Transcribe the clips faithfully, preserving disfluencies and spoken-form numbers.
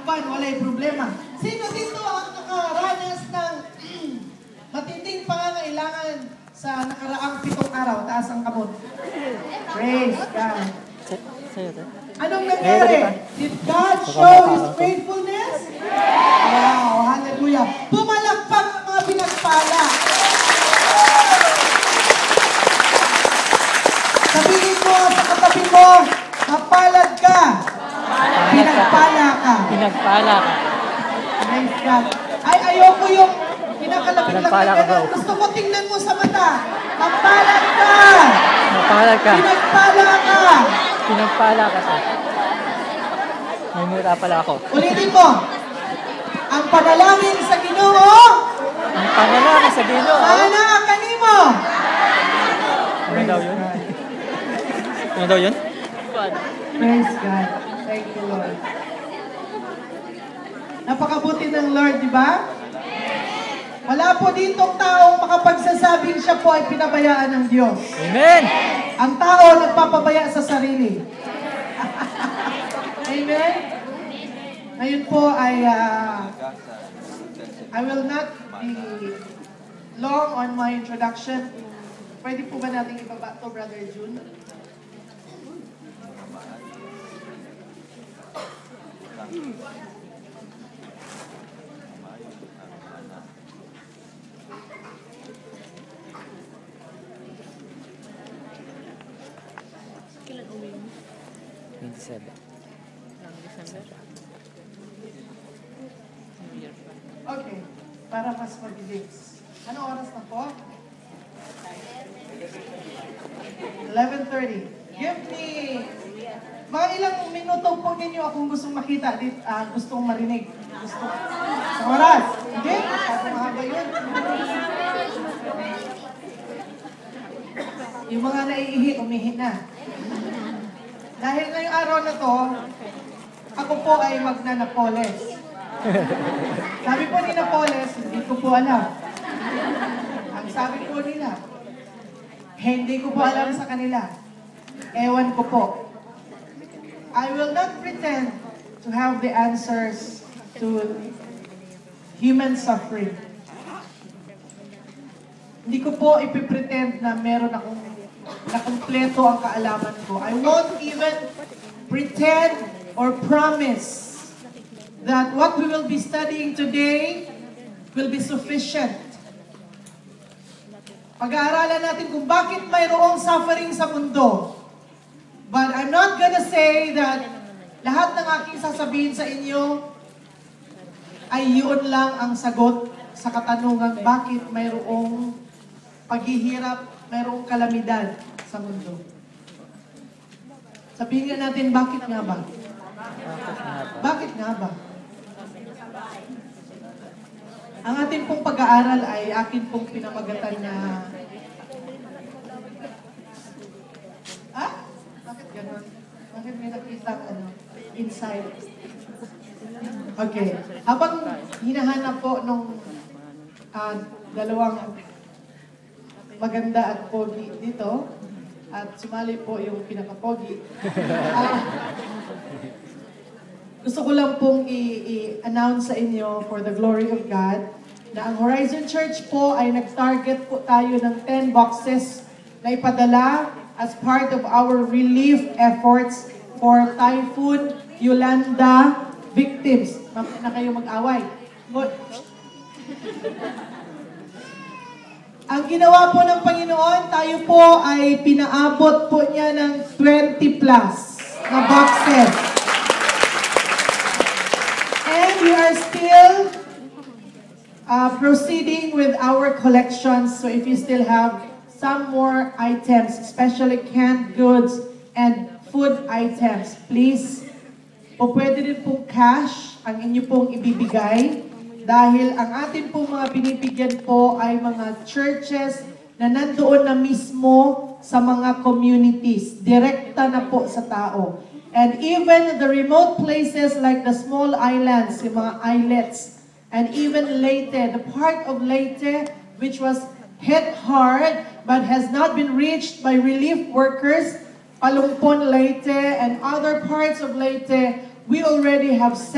uban, walay problema. Sino dito ang nakaranas ng matinding pangangailangan sa nakaraang pitong araw? Taas ang kamot. Praise God. Anong nangyari? Did God show His faithfulness? Wow, hallelujah. Pumalakpak ang mga pinagpala. Sabihin mo sa katabi mo, mapalad ka. Pinagpala ka. Pinagpala ka. Praise God. Ay, ayoko yung pinakalapit-lapit Pinagpala ka ka daw. na. Gusto ko tingnan mo sa mata. Mapalad ka. Mapala ka. Pinagpala ka. Pinagpala ka sa. May mura pala ako. Ulitin mo. Ang panalangin sa Ginoo, Ang panalangin sa Ginoo. mana kanimo. Ano daw yun? Ano daw yun? Praise God. Thank you, Lord. Napakabuti ng Lord, di ba? Wala po ditong taong makapagsasabing siya po ay pinabayaan ng Diyos. Amen! Ang tao nagpapabaya sa sarili. Amen? Ngayon po ay uh, I will not be long on my introduction. Pwede po ba natin ibaba to, Brother June? twenty-seven. Okay, para mas mabilis. Ano oras na po? eleven thirty. Give me mga ilang minuto po ninyo akong gustong makita, dit, uh, gustong marinig. Gusto. Sa oras. Hindi? Masyadong mahaba yun. Yung mga naiihi, umihi na. Dahil ngayong araw na to, ako po ay magnanapoles. Sabi po ni Napoles, hindi ko po alam. Ang sabi po nila, hindi ko po alam sa kanila. Ewan ko po. I will not pretend to have the answers to human suffering. Hindi ko po ipipretend na meron akong na kumpleto ang kaalaman ko. I won't even pretend or promise that what we will be studying today will be sufficient. Pag-aaralan natin kung bakit mayroong suffering sa mundo. But I'm not gonna say that lahat ng aking sasabihin sa inyo ay yun lang ang sagot sa katanungan bakit mayroong paghihirap, mayroong kalamidad sa mundo. Sabihin nga natin, bakit nga ba? Bakit nga ba? Ang ating pong pag-aaral ay akin pong pinamagatan na ah? Bakit ganun? Bakit may nakita ano? Inside. Okay. Habang hinahanap po nung uh, dalawang maganda at pogi dito, at sumali po yung pinaka-pogi, uh, gusto ko lang pong i-announce sa inyo for the glory of God na ang Horizon Church po ay nag-target po tayo ng ten boxes na ipadala as part of our relief efforts for Typhoon Yolanda victims. Mamaya na kayo mag-away. Good. Ang ginawa po ng Panginoon, tayo po ay pinaabot po niya ng twenty plus na boxes. And we are still uh, proceeding with our collections. So if you still have some more items, especially canned goods and food items, please, po pwede din pong cash ang inyo pong ibibigay. Dahil ang atin pong mga binibigyan po ay mga churches na nandoon na mismo sa mga communities. Direkta na po sa tao. And even the remote places like the small islands, yung mga islets, and even Leyte, the part of Leyte which was hit hard but has not been reached by relief workers, Palumpon, Leyte, and other parts of Leyte, we already have sent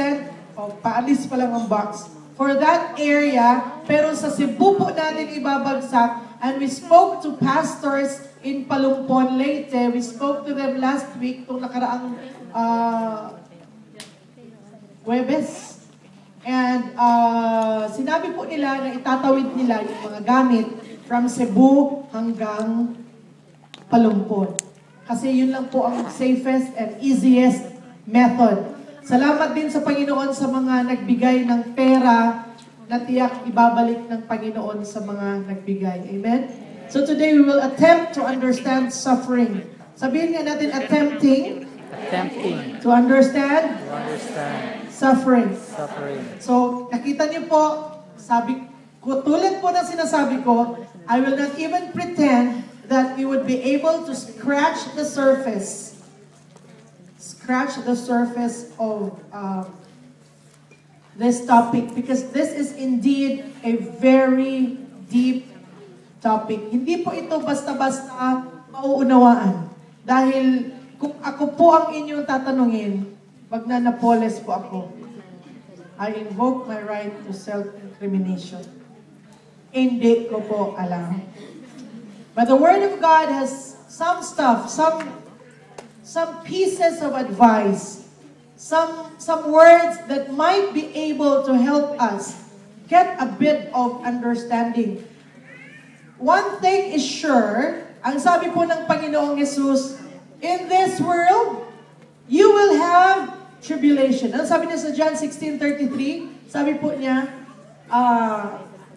O, paalis pa lang ang box. For that area, pero sa Cebu po natin ibabagsak. And we spoke to pastors in Palumpon, Leyte. We spoke to them last week, itong nakaraang uh, Huwebes. And uh, sinabi po nila na itatawid nila yung mga gamit from Cebu hanggang Palumpon. Kasi yun lang po ang safest and easiest method. Salamat din sa Panginoon sa mga nagbigay ng pera na tiyak ibabalik ng Panginoon sa mga nagbigay. Amen? So today we will attempt to understand suffering. Sabihin nga natin, attempting, Attempting to understand to understand suffering. suffering. So, nakita niyo po, sabi ko, tulad po ng sinasabi ko, I will not even pretend that we would be able to scratch the surface. Scratch the surface of uh, this topic because this is indeed a very deep topic. Hindi po ito basta-basta mauunawaan. Dahil kung ako po ang inyong tatanungin, magnanapoles po ako. I invoke my right to self-incrimination. Hindi ko po alam. But the Word of God has some stuff, some some pieces of advice, some some words that might be able to help us get a bit of understanding. One thing is sure, ang sabi po ng Panginoong Jesus, in this world, you will have tribulation. Ang sabi niya sa John sixteen thirty-three, sabi po niya, uh,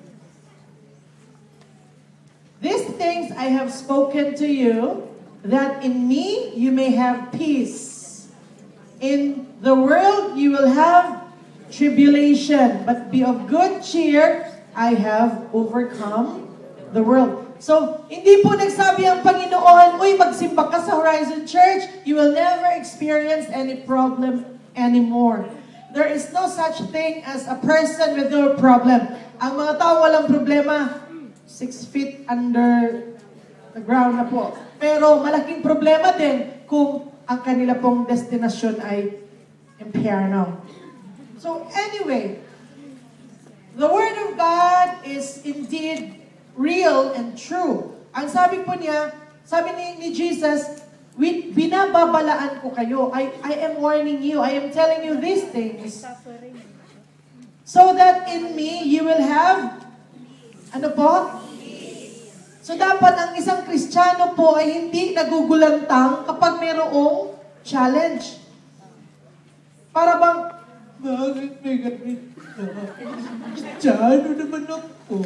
these things I have spoken to you, that in me you may have peace. In the world you will have tribulation, but be of good cheer, I have overcome the world. So, hindi po nagsabi ang Panginoon, uy, magsimba ka sa Horizon Church, you will never experience any problem anymore. There is no such thing as a person with no problem. Ang mga tao walang problema, six feet under the ground na po. Pero malaking problema din kung ang kanila pong destinasyon ay impyerno. So anyway, the Word of God is indeed real and true. Ang sabi po niya, sabi ni, ni Jesus, with, binababalaan ko kayo. I, I am warning you. I am telling you these things. So that in me, you will have, ano po? So dapat ang isang Kristiyano po ay hindi nagugulantang kapag mayroong challenge. Para bang, bakit may ganito? Kristiyano naman ako.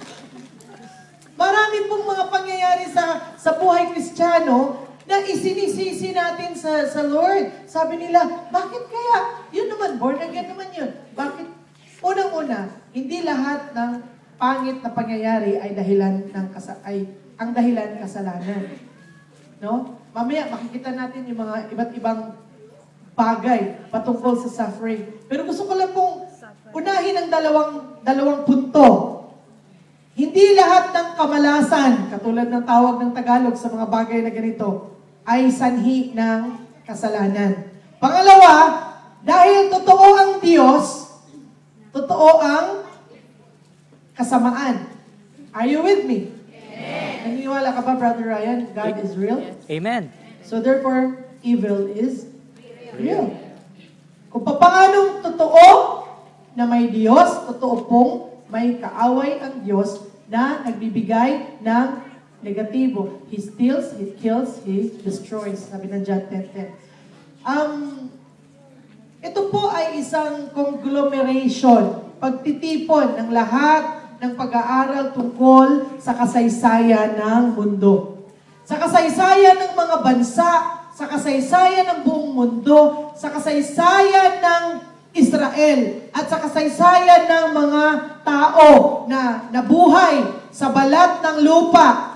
Marami pong mga pangyayari sa sa buhay Kristiyano na isinisisi natin sa sa Lord. Sabi nila, bakit kaya? Yun naman, born again naman yun. Bakit? Unang-una, hindi lahat ng pangit na pangyayari ay dahilan ng kasa ay ang dahilan ng kasalanan. No? Mamaya makikita natin yung mga iba't ibang bagay patungkol sa suffering. Pero gusto ko lang pong unahin ang dalawang dalawang punto. Hindi lahat ng kamalasan, katulad ng tawag ng Tagalog sa mga bagay na ganito, ay sanhi ng kasalanan. Pangalawa, dahil totoo ang Diyos, totoo ang kasamaan. Are you with me? Amen. Naniniwala ka ba, Brother Ryan? God is real? Amen. So therefore, evil is real. Kung paanong totoo na may Diyos, totoo pong may kaaway ang Diyos na nagbibigay ng negatibo. He steals, He kills, He destroys. Sabi ng John ten ten. Um, ito po ay isang conglomeration, pagtitipon ng lahat ng pag-aaral tungkol sa kasaysayan ng mundo. Sa kasaysayan ng mga bansa, sa kasaysayan ng buong mundo, sa kasaysayan ng Israel, at sa kasaysayan ng mga tao na nabuhay sa balat ng lupa.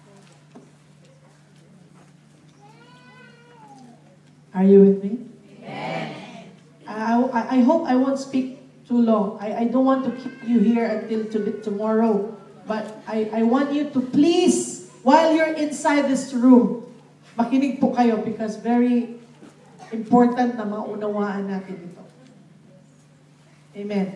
Are you with me? Amen. I, I, I hope I won't speak too long. I, I don't want to keep you here until to, tomorrow. But I, I want you to please, while you're inside this room, makinig po kayo because very important na maunawaan natin ito. Amen.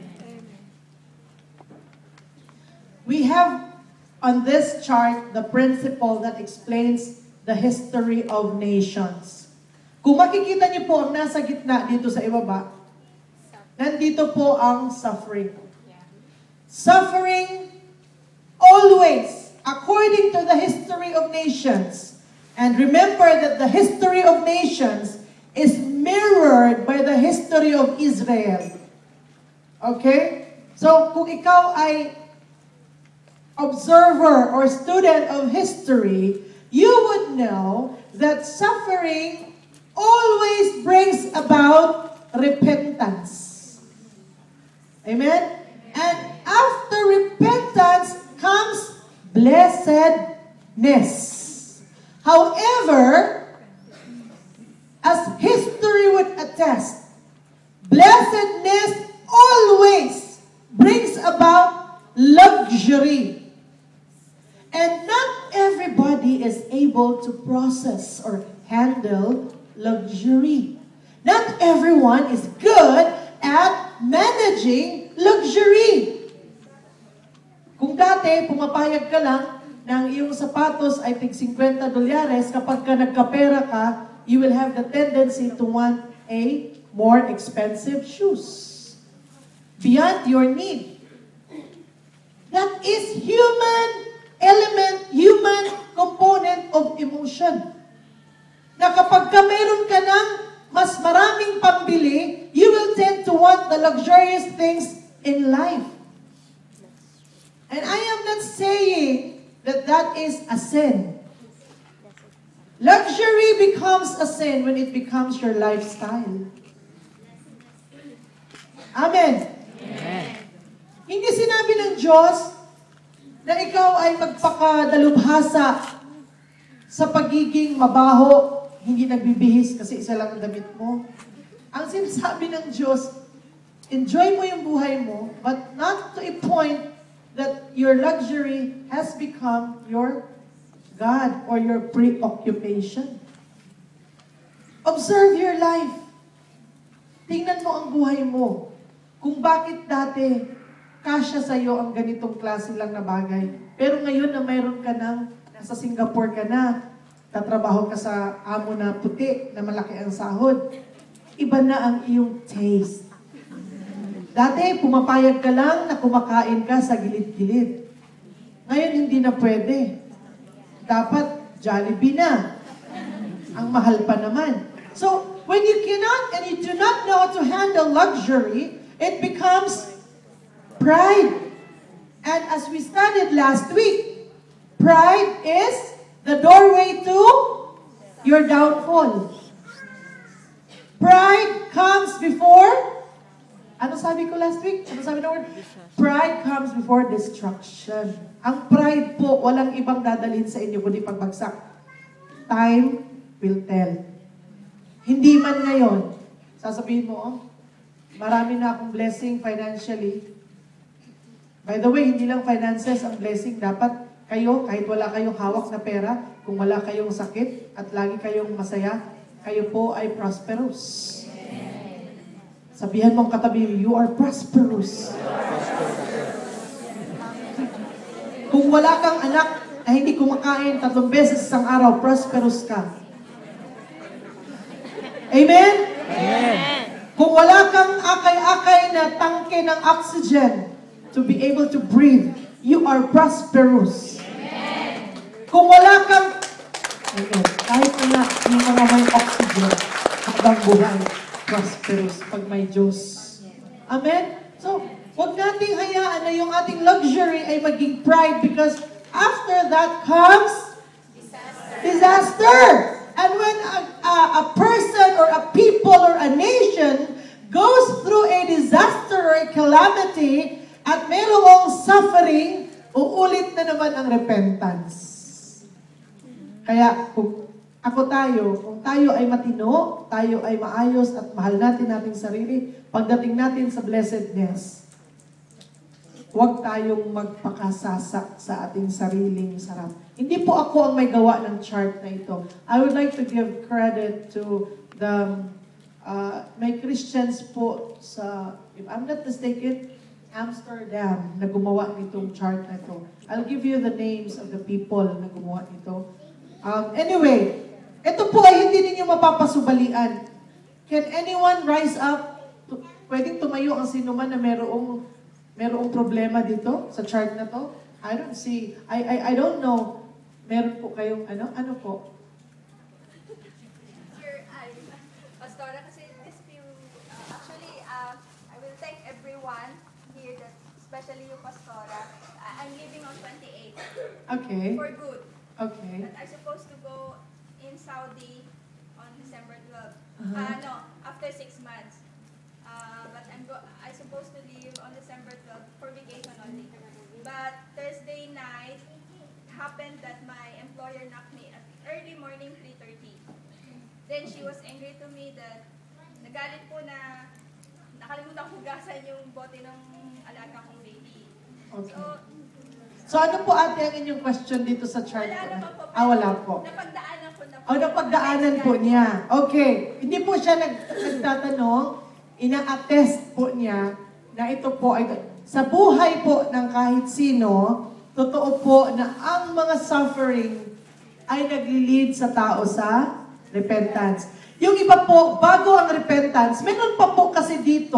We have on this chart the principle that explains the history of nations. Kung makikita niyo po ang nasa gitna dito sa ibaba, nandito po ang suffering. Suffering always, according to the history of nations. And remember that the history of nations is mirrored by the history of Israel. Okay? So, kung ikaw ay observer or student of history, you would know that suffering always brings about repentance. Amen? And after repentance comes blessedness. However, as history would attest, blessedness always brings about luxury. And not everybody is able to process or handle luxury. Not everyone is good at managing luxury. Kung dati, pumapayag ka lang ng iyong sapatos ay tig fifty dolyares, kapag ka nagkapera ka, you will have the tendency to want a more expensive shoes. Beyond your need. That is human element, human component of emotion. Na kapag ka meron ka ng mas maraming pambili, you will tend to want the luxurious things in life. And I am not saying that that is a sin. Luxury becomes a sin when it becomes your lifestyle. Amen. Amen. Hindi sinabi ng Diyos na ikaw ay magpakadalubhasa sa pagiging mabaho, hindi nagbibihis kasi isa lang ang damit mo. Ang sinasabi ng Diyos, enjoy mo yung buhay mo, but not to a point that your luxury has become your God or your preoccupation. Observe your life. Tingnan mo ang buhay mo. Kung bakit dati kasya sa iyo ang ganitong klase lang na bagay. Pero ngayon na mayroon ka ng, nasa Singapore ka na, tatrabaho ka sa amo na puti, na malaki ang sahod, iba na ang iyong taste. Dati, pumapayag ka lang na kumakain ka sa gilid-gilid. Ngayon, hindi na pwede. Dapat Jollibee na. Ang mahal pa naman. So, when you cannot and you do not know how to handle luxury, it becomes pride. And as we studied last week, pride is the doorway to your downfall. Pride comes before, ano sabi ko last week? Ano sabi na word? Pride comes before destruction. Ang pride po, walang ibang dadalhin sa inyo kundi pagbagsak. Time will tell. Hindi man ngayon, sasabihin mo, oh, marami na akong blessing financially. By the way, hindi lang finances ang blessing. Dapat kayo, kahit wala kayong hawak na pera, kung wala kayong sakit at lagi kayong masaya, kayo po ay prosperous. Sabihan mong katabi, you are prosperous. Kung wala kang anak na hindi kumakain tatlong beses isang araw, prosperous ka. Amen? Amen. Kung wala kang akay-akay na tangke ng oxygen to be able to breathe, you are prosperous. Amen. Kung wala kang, ayun, kahit na yung mga may oxygen, habang buhay, prosperous pag may Diyos. Amen? So, huwag nating hayaan na yung ating luxury ay maging pride because after that comes disaster. disaster. And when a, a, a person or a people or a nation goes through a disaster or a calamity at mayroong suffering, uulit na naman ang repentance. Kaya kung ako tayo, kung tayo ay matino, tayo ay maayos at mahal natin nating sarili, pagdating natin sa blessedness, huwag tayong magpakasasak sa ating sariling sarap. Hindi po ako ang may gawa ng chart na ito. I would like to give credit to the Uh, may Christians po sa, if I'm not mistaken, Amsterdam na gumawa nitong chart na ito. I'll give you the names of the people na gumawa nito. Um, anyway, ito po ay hindi ninyo mapapasubalian. Can anyone rise up? Tu- Pwedeng tumayo ang sino man na merong, merong problema dito sa chart na to? I don't see. I, I, I don't know. Meron po kayong ano? Ano po? Sure, I, Pastora, kasi this few, uh, actually, uh, I will thank everyone here, that, especially you, Pastora. I, I'm leaving on twenty-eighth Okay. for good. Okay. But I'm supposed to go in Saudi on December twelfth. Uh-huh. Uh, no, after six months. Uh, but I'm go. I'm supposed to leave on December twelfth for vacation only. But Thursday night happened that my employer knocked me at early morning three thirty. Then she was angry to me that nagalit po na nakalimutan hugasan yung bote ng alaga kong baby. Okay. So, So ano po ate ang inyong question dito sa chart? wala ko? naman po. Ah, wala po. Napagdaanan ko na po. O, napagdaanan po niya. Okay. Hindi po siya nag, nagtatanong, ina-attest po niya na ito po ay, sa buhay po ng kahit sino, totoo po na ang mga suffering ay nagli-lead sa tao sa repentance. Yung iba po, bago ang repentance, meron pa po kasi dito,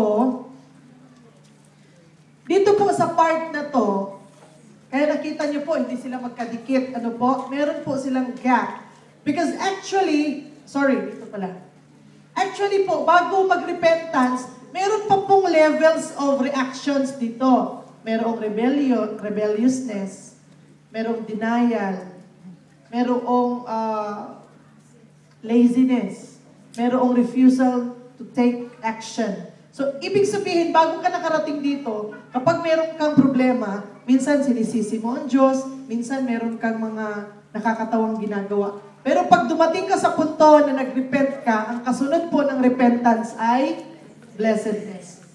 dito po sa part na to, kaya nakita niyo po, hindi sila magkadikit. Ano po? Meron po silang gap. Because actually, sorry, dito pala. Actually po, bago mag-repentance, meron pa pong levels of reactions dito. Merong rebellion, rebelliousness, merong denial, merong uh, laziness, merong refusal to take action. So, ibig sabihin, bago ka nakarating dito, kapag meron kang problema, minsan sinisisi mo ang Diyos, minsan meron kang mga nakakatawang ginagawa. Pero pag dumating ka sa punto na nag-repent ka, ang kasunod po ng repentance ay blessedness.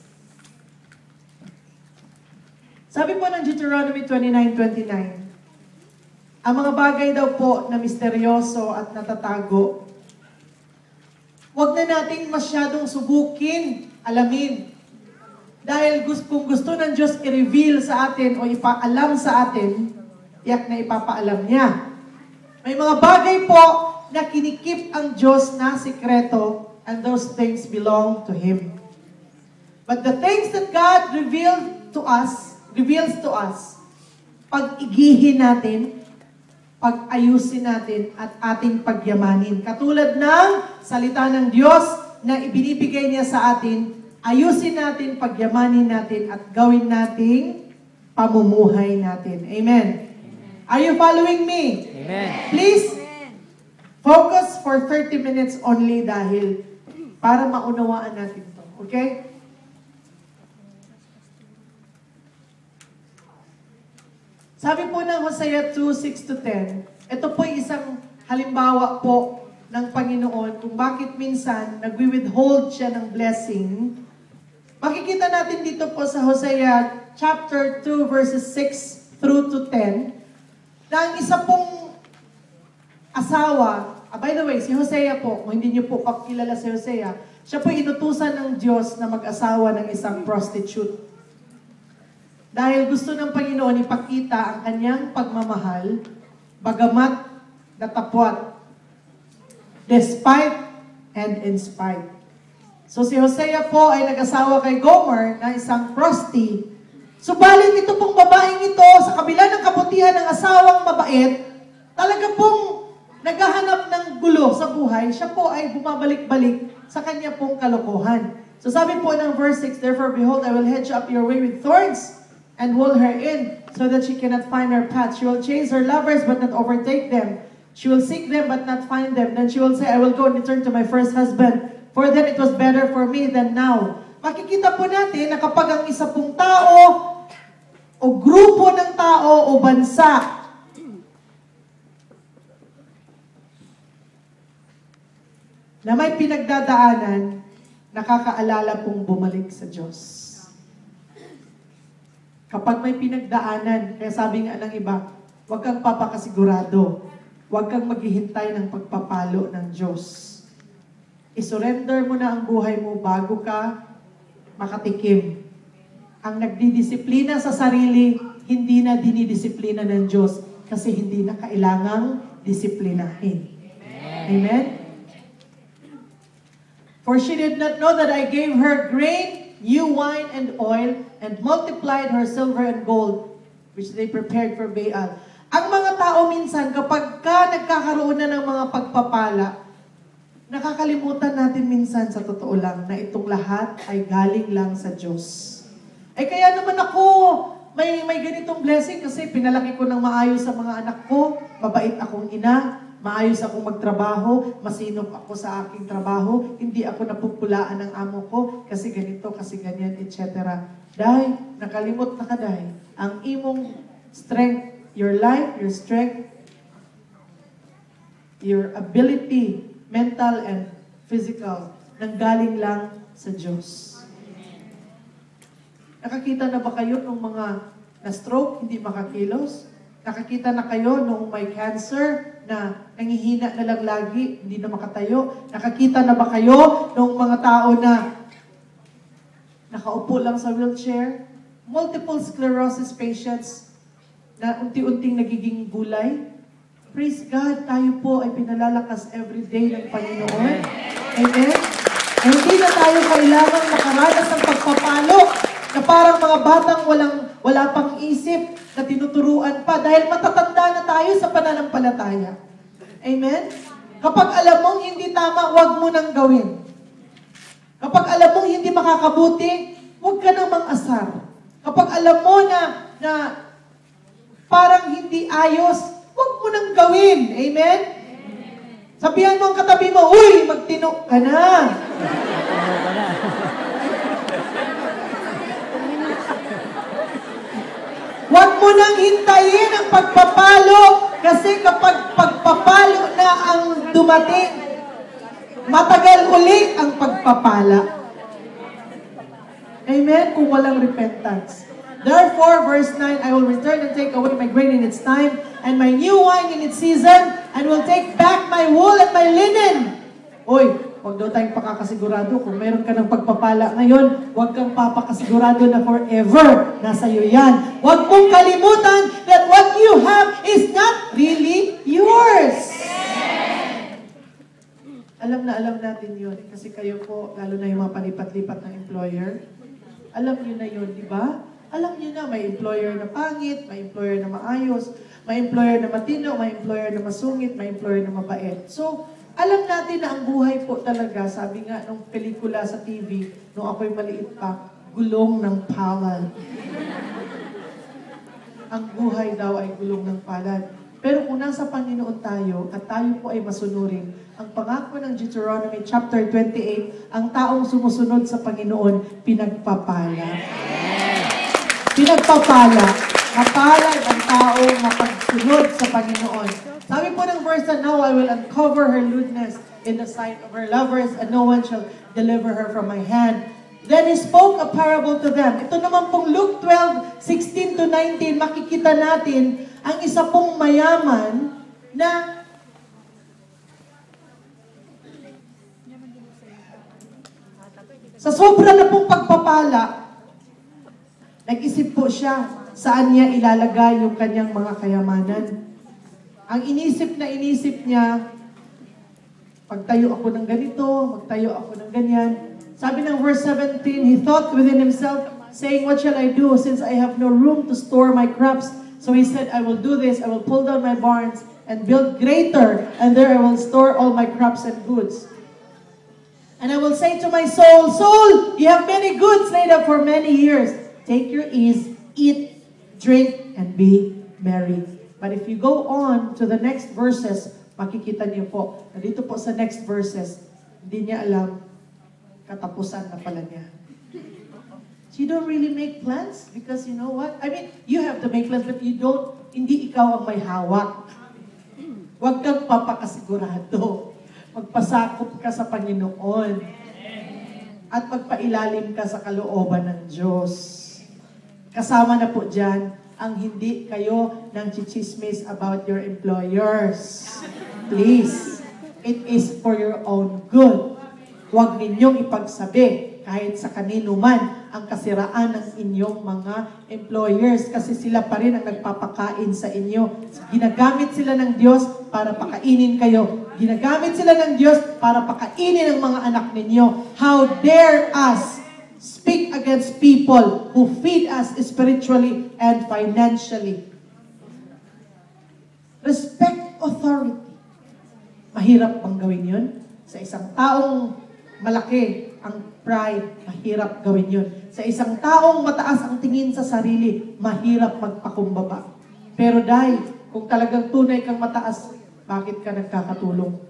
Sabi po ng Deuteronomy twenty-nine twenty-nine, ang mga bagay daw po na misteryoso at natatago, huwag na nating masyadong subukin, alamin. Dahil gusto, kung gusto ng Diyos i-reveal sa atin o ipaalam sa atin, yak na ipapaalam niya. May mga bagay po na kinikip ang Diyos na sikreto, and those things belong to Him. But the things that God revealed to us, reveals to us, pag-igihin natin, pag-ayusin natin, at ating pagyamanin. Katulad ng salita ng Diyos na ibinibigay niya sa atin, ayusin natin, pagyamanin natin, at gawin nating pamumuhay natin. Amen. Are you following me? Amen. Please, focus for thirty minutes only dahil para maunawaan natin to. Okay? Sabi po ng Hosea two, six to ten, ito po ay isang halimbawa po ng Panginoon kung bakit minsan nagwi-withhold siya ng blessing. Makikita natin dito po sa Hosea chapter two verses six through to ten na ang isa pong asawa, ah, by the way, si Hosea po, kung hindi niyo po kakilala si Hosea, siya po inutusan ng Diyos na mag-asawa ng isang prostitute. Dahil gusto ng Panginoon ipakita ang kanyang pagmamahal, bagamat natapwat, despite and in spite. So si Hosea po ay nag-asawa kay Gomer na isang prosti. Subalit ito pong babaeng ito, sa kabila ng kabutihan ng asawang mabait, talaga pong naghahanap ng gulo sa buhay, siya po ay bumabalik-balik sa kanya pong kalokohan. So sabi po ng verse six, therefore behold, I will hedge up your way with thorns and wall her in, so that she cannot find her path. She will chase her lovers but not overtake them. She will seek them but not find them. Then she will say, I will go and return to my first husband, for then it was better for me than now. Makikita po natin na kapag ang isa pong tao, o grupo ng tao, o bansa, na may pinagdadaanan, nakakaalala pong bumalik sa Diyos. Kapag may pinagdaanan, kaya sabi nga ng iba, huwag kang papakasigurado, huwag kang maghihintay ng pagpapalo ng Diyos. isurrender mo na ang buhay mo bago ka makatikim. Ang nagdidisiplina sa sarili, hindi na dinidisiplina ng Diyos kasi hindi na kailangang disiplinahin. Amen? Amen? For she did not know that I gave her grain, new wine, and oil, and multiplied her silver and gold, which they prepared for Baal. Ang mga tao minsan, kapag ka nagkakaroon na ng mga pagpapala, nakakalimutan natin minsan sa totoo lang na itong lahat ay galing lang sa Diyos. Eh kaya naman ako, may, may ganitong blessing kasi pinalaki ko ng maayos sa mga anak ko, mabait akong ina, maayos akong magtrabaho, masinop ako sa aking trabaho, hindi ako napupulaan ng amo ko kasi ganito, kasi ganyan, et cetera. Dahil, nakalimot na ka dahil, ang imong strength, your life, your strength, your ability, mental and physical, nanggaling lang sa Diyos. Nakakita na ba kayo ng mga na-stroke, hindi makakilos? Nakakita na kayo nung may cancer na nangihina na lang lagi, hindi na makatayo? Nakakita na ba kayo nung mga tao na nakaupo lang sa wheelchair? Multiple sclerosis patients na unti-unting nagiging gulay? Praise God, tayo po ay pinalalakas every day ng Panginoon. Amen? Ay, hindi na tayo kailangang makaranas ng pagpapalo na parang mga batang walang, wala pang isip na tinuturuan pa dahil matatanda na tayo sa pananampalataya. Amen? Kapag alam mong hindi tama, huwag mo nang gawin. Kapag alam mong hindi makakabuti, huwag ka nang mang-asar. Kapag alam mo na, na parang hindi ayos, huwag mo nang gawin. Amen? Sabihan mo ang katabi mo, uy, magtino ka na. Ano ka na? Huwag mo nang hintayin ang pagpapalo kasi kapag pagpapalo na ang dumating, matagal uli ang pagpapala. Amen? Kung walang repentance. Therefore, verse nine, I will return and take away my grain in its time, and my new wine in its season, and will take back my wool and my linen. Uy, huwag daw tayong pakakasigurado. Kung meron ka ng pagpapala ngayon, huwag kang papakasigurado na forever nasa iyo yan. Huwag mong kalimutan that what you have is not really yours. Alam na alam natin yun. Kasi kayo po, lalo na yung mga palipat-lipat ng employer, alam nyo na yun, di ba? Alam niyo na, may employer na pangit, may employer na maayos, may employer na matino, may employer na masungit, may employer na mabait. So, alam natin na ang buhay po talaga, sabi nga nung pelikula sa T V, nung ako'y maliit pa, gulong ng palad. Ang buhay daw ay gulong ng palad. Pero kung nasa Panginoon tayo, at tayo po ay masunurin, ang pangako ng Deuteronomy chapter twenty-eight, ang taong sumusunod sa Panginoon, pinagpapala. Pinagpapala. Mapalad ang taong mapagsunod sa Panginoon. Sabi po ng verse na, now I will uncover her lewdness in the sight of her lovers, and no one shall deliver her from my hand. Then he spoke a parable to them. Ito naman pong Luke twelve, sixteen to nineteen, makikita natin ang isa pong mayaman na sa sobra na pong pagpapala, nag-isip po siya saan niya ilalagay yung kanyang mga kayamanan. Ang inisip na inisip niya, pagtayo ako ng ganito, magtayo ako ng ganyan. Sabi ng verse seventeen, he thought within himself, saying, what shall I do since I have no room to store my crops? So he said, I will do this, I will pull down my barns and build greater, and there I will store all my crops and goods. And I will say to my soul, soul, you have many goods laid up for many years. Take your ease, eat, drink, and be merry. But if you go on to the next verses, makikita niyo po, na dito po sa next verses, hindi niya alam, katapusan na pala niya. So you don't really make plans because you know what? I mean, you have to make plans but you don't, hindi ikaw ang may hawak. Huwag kang papakasigurado. Magpasakop ka sa Panginoon. At magpailalim ka sa kalooban ng Diyos. Kasama na po dyan ang hindi kayo nang chichismis about your employers. Please. It is for your own good. Huwag ninyong ipagsabi kahit sa kanino man ang kasiraan ng inyong mga employers kasi sila pa rin ang nagpapakain sa inyo. Ginagamit sila ng Diyos para pakainin kayo. Ginagamit sila ng Diyos para pakainin ang mga anak ninyo. How dare us speak against people who feed us spiritually and financially? Respect authority. Mahirap bang gawin yun? Sa isang taong malaki ang pride, mahirap gawin yun. Sa isang taong mataas ang tingin sa sarili, mahirap magpakumbaba. Pero dahil, kung talagang tunay kang mataas, bakit ka nagkakatulong?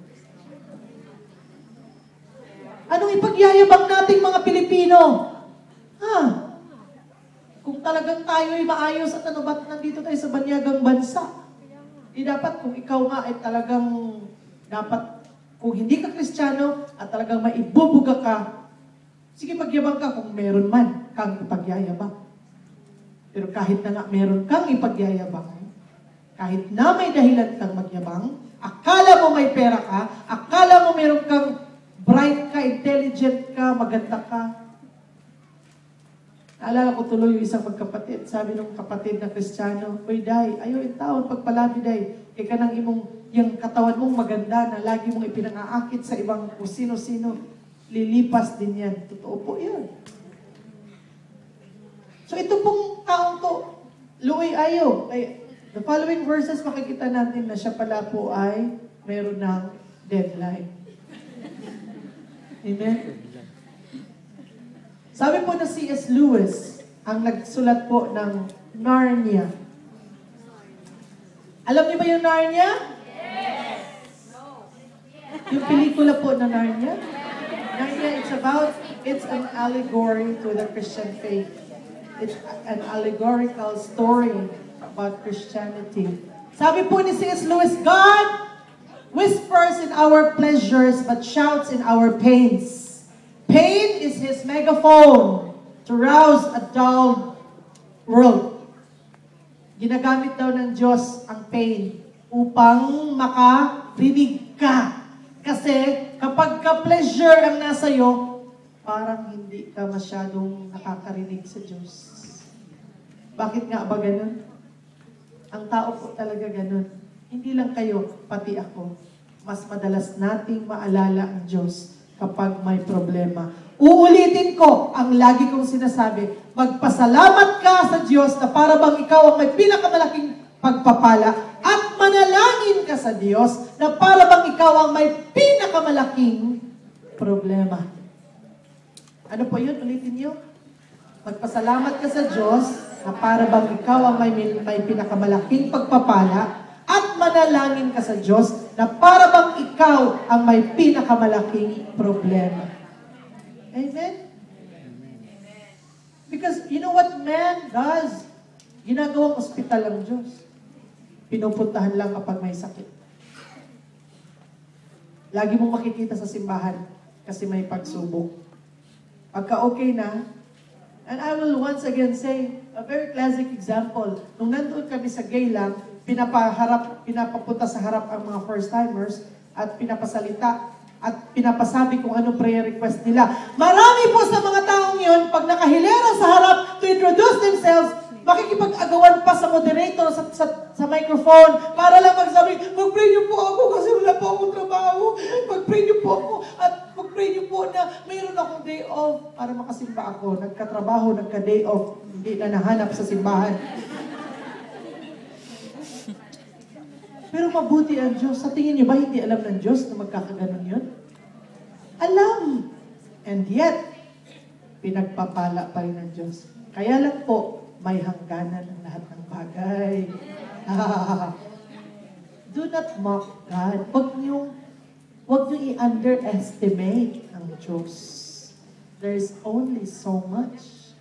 Anong ipagyayabang nating mga Pilipino? Ha? Kung talagang tayo ay maayos at ano ba't nandito tayo sa banyagang bansa? Di dapat kung ikaw nga ay talagang dapat kung hindi ka Kristiyano at talagang maibubuga ka, sige magyabang ka kung meron man kang ipagyayabang. Pero kahit na nga meron kang ipagyayabang, kahit na may dahilan kang magyabang, akala mo may pera ka, akala mo meron kang bright ka, intelligent ka, maganda ka. Naalala ko tuloy yung isang magkapatid. Sabi nung kapatid na Kristiyano, "Uy, Day, ayaw yung taon pagpalabi, Day. Ika nang imong yung katawan mong maganda na lagi mong ipinangaakit sa ibang kung sino-sino, lilipas din yan." Totoo po yun. So ito pong taong to, Louie Ayo, ay, the following verses makikita natin na siya pala po ay meron ng deadline. Amen? Sabi po na C S Lewis, ang nagsulat po ng Narnia. Alam niyo ba yung Narnia? Yung pelikula po na Narnia? Narnia, it's about, it's an allegory to the Christian faith. It's an allegorical story about Christianity. Sabi po ni C S Lewis, God whispers in our pleasures but shouts in our pains. Pain is His megaphone to rouse a dull world. Ginagamit daw ng Diyos ang pain upang makarinig ka. Kasi kapag ka-pleasure ang nasa iyo, parang hindi ka masyadong nakakarinig sa Diyos. Bakit nga ba ganun? Ang tao po talaga ganun. Hindi lang kayo, pati ako. Mas madalas nating maalala ang Diyos kapag may problema. Uulitin ko ang lagi kong sinasabi, magpasalamat ka sa Diyos na para bang ikaw ang may pinakamalaking pagpapala at manalangin ka sa Diyos na para bang ikaw ang may pinakamalaking problema. Ano po yun? Ulitin niyo. Magpasalamat ka sa Diyos na para bang ikaw ang may, may pinakamalaking pagpapala at manalangin ka sa Diyos na para bang ikaw ang may pinakamalaking problema. Amen? Because you know what man does? Ginagawang ospital ang Diyos. Pinupuntahan lang kapag may sakit. Lagi mong makikita sa simbahan kasi may pagsubok. Pagka okay na, and I will once again say, a very classic example, nung nandun kami sa Gaylang, pinapaharap, pinapapunta sa harap ang mga first-timers at pinapasalita at pinapasabi kung ano prayer request nila. Marami po sa mga taong yun, pag nakahilera sa harap to introduce themselves, makikipag-agawan pa sa moderator, sa, sa, sa microphone, para lang magsabi, mag-pray niyo po ako kasi wala po akong trabaho. Mag-pray niyo po ako at mag-pray niyo po na mayroon akong day off para makasimba ako. Nagkatrabaho, nagka-day off, hindi na nahanap sa simbahan. Pero mabuti ang Diyos. Sa tingin niyo ba hindi alam ng Diyos na magkakaganon yun? Alam. And yet, pinagpapala pa rin ng Diyos. Kaya lang po, may hangganan ang lahat ng bagay. Do not mock God. Huwag niyo, huwag niyo i-underestimate ang Diyos. There is only so much.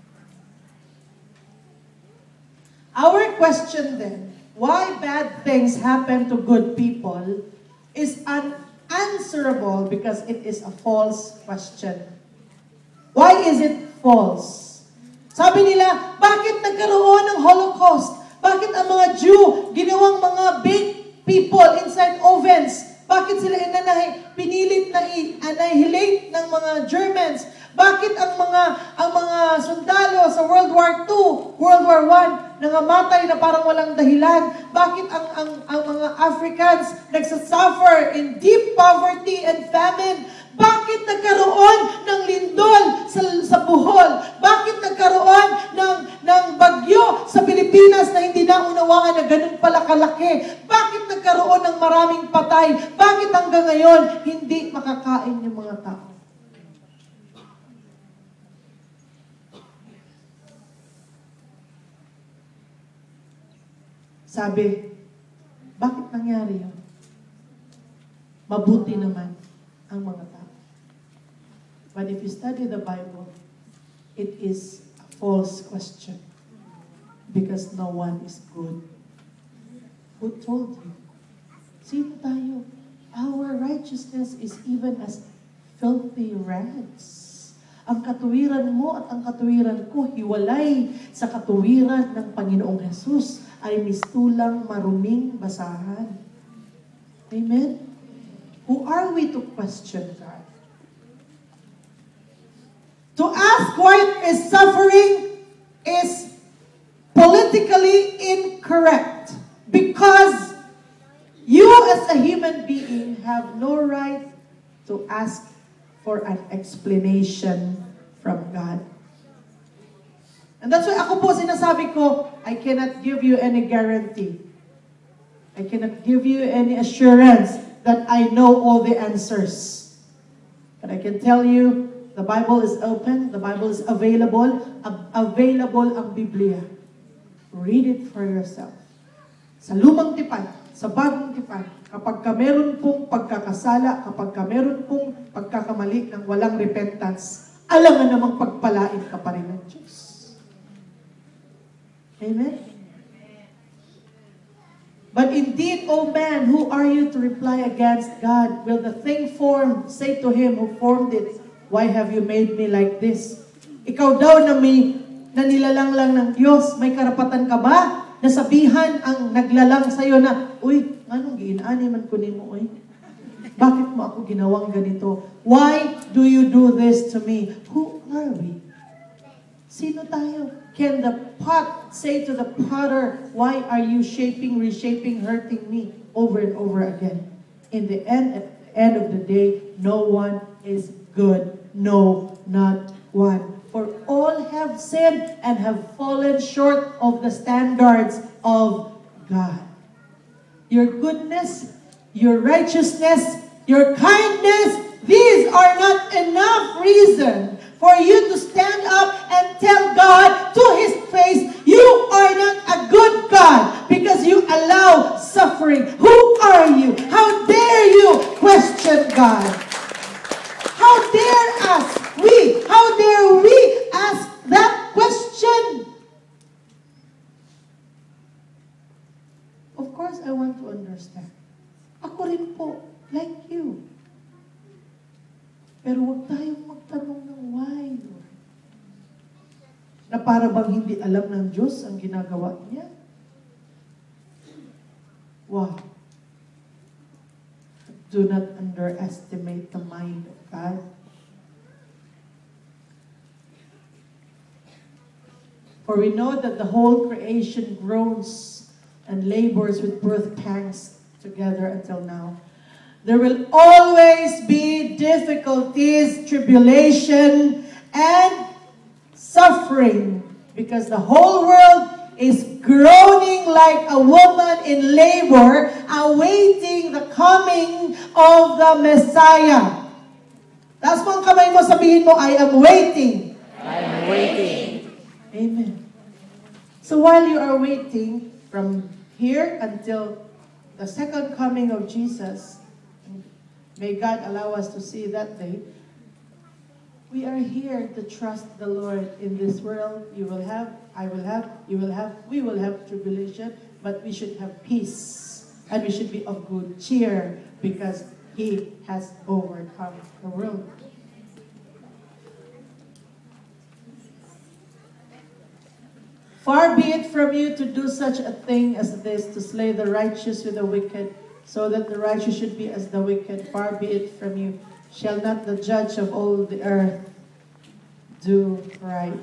Our question then, why bad things happen to good people is unanswerable because it is a false question. Why is it false? Sabi nila, bakit nagkaroon ng Holocaust? Bakit ang mga Jew ginawang mga big people inside ovens? Bakit sila inanahi, pinilit na i-annihilate ng mga Germans? Bakit ang mga ang mga sundalo sa World War Two, World War One, nangamatay na parang walang dahilan? Bakit ang ang ang mga Africans nagsasuffer in deep poverty and famine? Bakit nagkaroon ng lindol sa, sa Bohol? Bakit nagkaroon ng, ng bagyo sa Pilipinas na hindi naunawaan na ganun pala kalaki? Bakit nagkaroon ng maraming patay? Bakit hanggang ngayon hindi makakain yung mga tao? Sabi, bakit nangyari yun? Mabuti naman ang mga tao. But if you study the Bible, it is a false question. Because no one is good. Who told you? Sino tayo? Our righteousness is even as filthy rags. Ang katuwiran mo at ang katuwiran ko, hiwalay sa katuwiran ng Panginoong Jesus, ay mistulang maruming basahan. Amen? Who are we to question God? To ask why there is suffering is politically incorrect because you as a human being have no right to ask for an explanation from God. And that's why ako po sinasabi ko, I cannot give you any guarantee. I cannot give you any assurance that I know all the answers. But I can tell you, the Bible is open, the Bible is available, ab- available ang Biblia. Read it for yourself. Sa lumang tipan, sa bagong tipan, kapag ka meron pong pagkakasala, kapag ka meron pong pagkakamali ng walang repentance, alangan namang pagpalain ka pa rin ng Diyos. Amen? But indeed, O man, who are you to reply against God? Will the thing formed say to him who formed it, why have you made me like this? Ikaw daw na may nanilalang lang ng Diyos, may karapatan ka ba? Nasabihan ang naglalang sa'yo na, uy, anong giinani man ko nimo, uy? Bakit mo ako ginawang ganito? Why do you do this to me? Who are we? Sino tayo? Can the pot say to the potter, why are you shaping, reshaping, hurting me over and over again? In the end, at the end of the day, no one is good. No, not one. For all have sinned and have fallen short of the standards of God. Your goodness, your righteousness, your kindness, these are not enough reason for you to stand up and tell God to His face, you are not a good God because you allow suffering. Who are you? How dare you question God? How dare us, we, how dare we ask that question? Of course, I want to understand. Ako rin po, like you. Pero huwag tayong magtanong ng why, Lord. Na para bang hindi alam ng Diyos ang ginagawa niya. Wow. Do not underestimate the mind of God. For we know that the whole creation groans and labors with birth pangs together until now. There will always be difficulties, tribulation, and suffering because the whole world is groaning like a woman in labor, awaiting the coming of the Messiah. Taas mo ang kamay mo, sabihin mo, I am waiting. I am waiting. Amen. So while you are waiting from here until the second coming of Jesus, may God allow us to see that day. We are here to trust the Lord in this world. You will have, I will have, you will have, we will have tribulation, but we should have peace. And we should be of good cheer because He has overcome the world. Far be it from you to do such a thing as this, to slay the righteous with the wicked. so that the righteous should be as the wicked. Far be it from you. Shall not the judge of all the earth do right?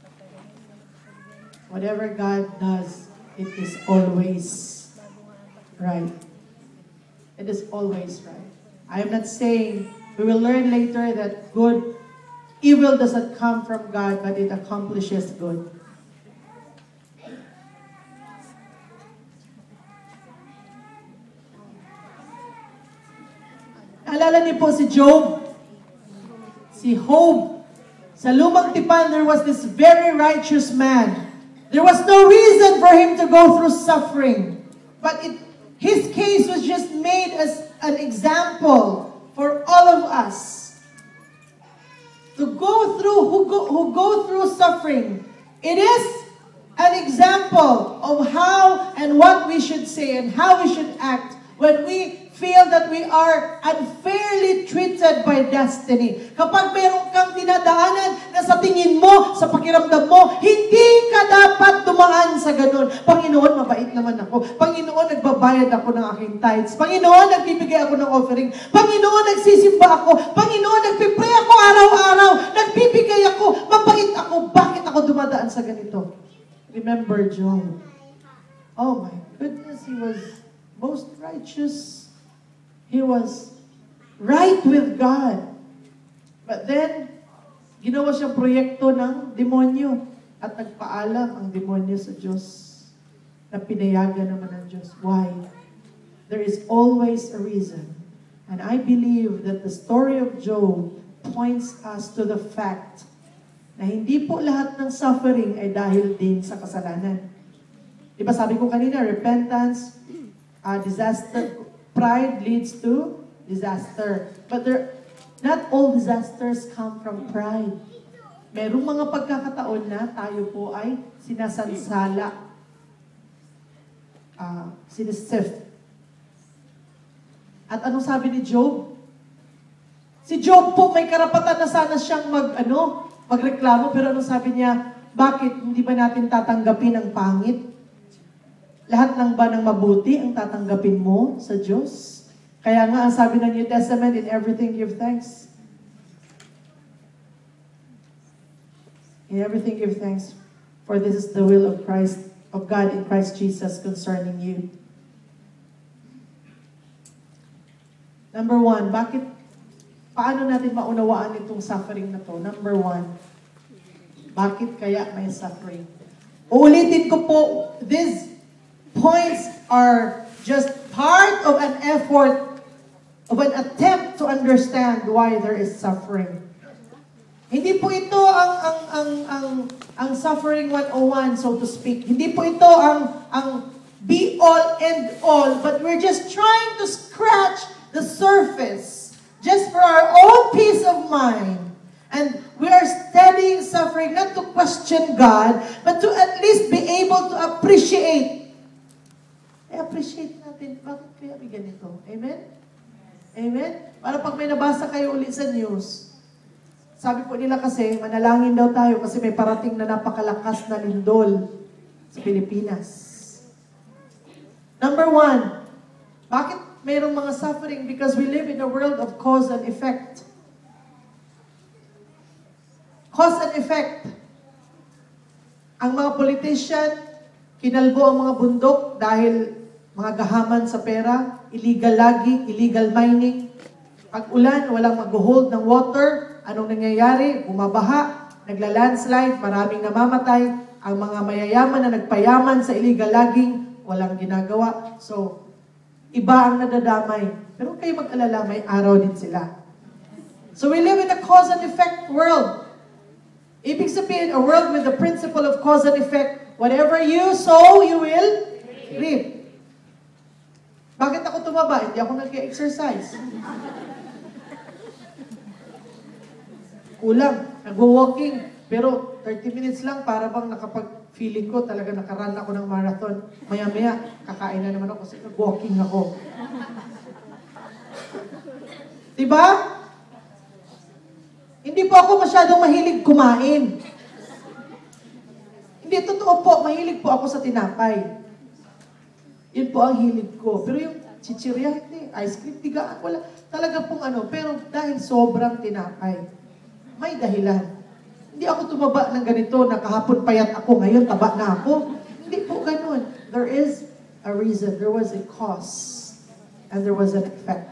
Whatever God does, it is always right. It is always right. I am not saying, we will learn later that good, evil doesn't come from God, but it accomplishes good. Naalala niyo po si Job? Si Job. Sa lumang tipan, there was this very righteous man. There was no reason for him to go through suffering. But it, his case was just made as an example for all of us. To go through, who go, who go through suffering. It is an example of how and what we should say and how we should act when we feel that we are unfairly treated by destiny. Kapag mayroon kang dinadaanan na sa tingin mo, sa pakiramdam mo, hindi ka dapat dumaan sa ganun. Panginoon, mabait naman ako. Panginoon, nagbabayad ako ng aking tithes. Panginoon, nagbibigay ako ng offering. Panginoon, nagsisimba ako. Panginoon, nagpipray ako araw-araw. Nagbibigay ako. Mabait ako. Bakit ako dumadaan sa ganito? Remember Job. Oh my goodness, he was most righteous. He was right with God. But then, ginawa siyang proyekto ng demonyo at nagpaalam ang demonyo sa Diyos na pinayagan naman ng Diyos. Why? There is always a reason. And I believe that the story of Job points us to the fact na hindi po lahat ng suffering ay dahil din sa kasalanan. Diba sabi ko kanina, repentance, uh, disaster, pride leads to disaster. But there, not all disasters come from pride. Merong mga pagkakataon na tayo po ay sinasansala, uh, sinisift. At anong sabi ni Job? Si Job po may karapatan na sana siyang mag, ano, magreklamo, pero anong sabi niya? Bakit hindi ba natin tatanggapin ang pangit? Lahat ng ba ng mabuti ang tatanggapin mo sa Diyos? Kaya nga, ang sabi ng New Testament, in everything give thanks. In everything give thanks, for this is the will of Christ, of God in Christ Jesus concerning you. Number one, bakit, paano natin maunawaan itong suffering na to? Number one, bakit kaya may suffering? Uulitin ko po, this points are just part of an effort, of an attempt to understand why there is suffering. Hindi po ito ang ang ang ang ang suffering one oh one, so to speak. Hindi po ito ang ang be all end all, but we're just trying to scratch the surface just for our own peace of mind. And we are studying suffering not to question God, but to at least be able to appreciate I-appreciate natin, bakit kaya may ganito? Amen? Amen? Para pag may nabasa kayo ulit sa news, sabi po nila kasi, manalangin daw tayo kasi may parating na napakalakas na lindol sa Pilipinas. Number one, bakit mayroong mga suffering? Because we live in a world of cause and effect. Cause and effect. Ang mga politician, kinalbo ang mga bundok dahil mga gahaman sa pera, illegal logging, illegal mining. Pag ulan, walang mag-hold ng water. Anong nangyayari? Bumabaha, nagla-landslide, maraming namamatay. Ang mga mayayaman na nagpayaman sa illegal logging, walang ginagawa. So, iba ang nadadamay. Pero kayo mag-alala, may araw din sila. So we live in a cause and effect world. Ibig sabihin, a world with the principle of cause and effect. Whatever you sow, you will reap. Bakit ako tumaba? Hindi ako nag-exercise. Kulang. Nag-walking. Pero thirty minutes lang para bang nakapag-feeling ko talaga nakaran ako ng marathon. Maya-maya, kakain na naman ako kasi nag-walking ako. Diba? Hindi po ako masyadong mahilig kumain. Hindi, totoo po, mahilig po ako sa tinapay. Yun po ang hilig ko. Pero yung chichirya, hindi. Ice cream, tigaan, wala. Talaga pong ano, pero dahil sobrang tinapay, may dahilan. Hindi ako tumaba ng ganito, na kahapon payat ako, ngayon taba na ako. Hindi po ganun. There is a reason. There was a cause. And there was an effect.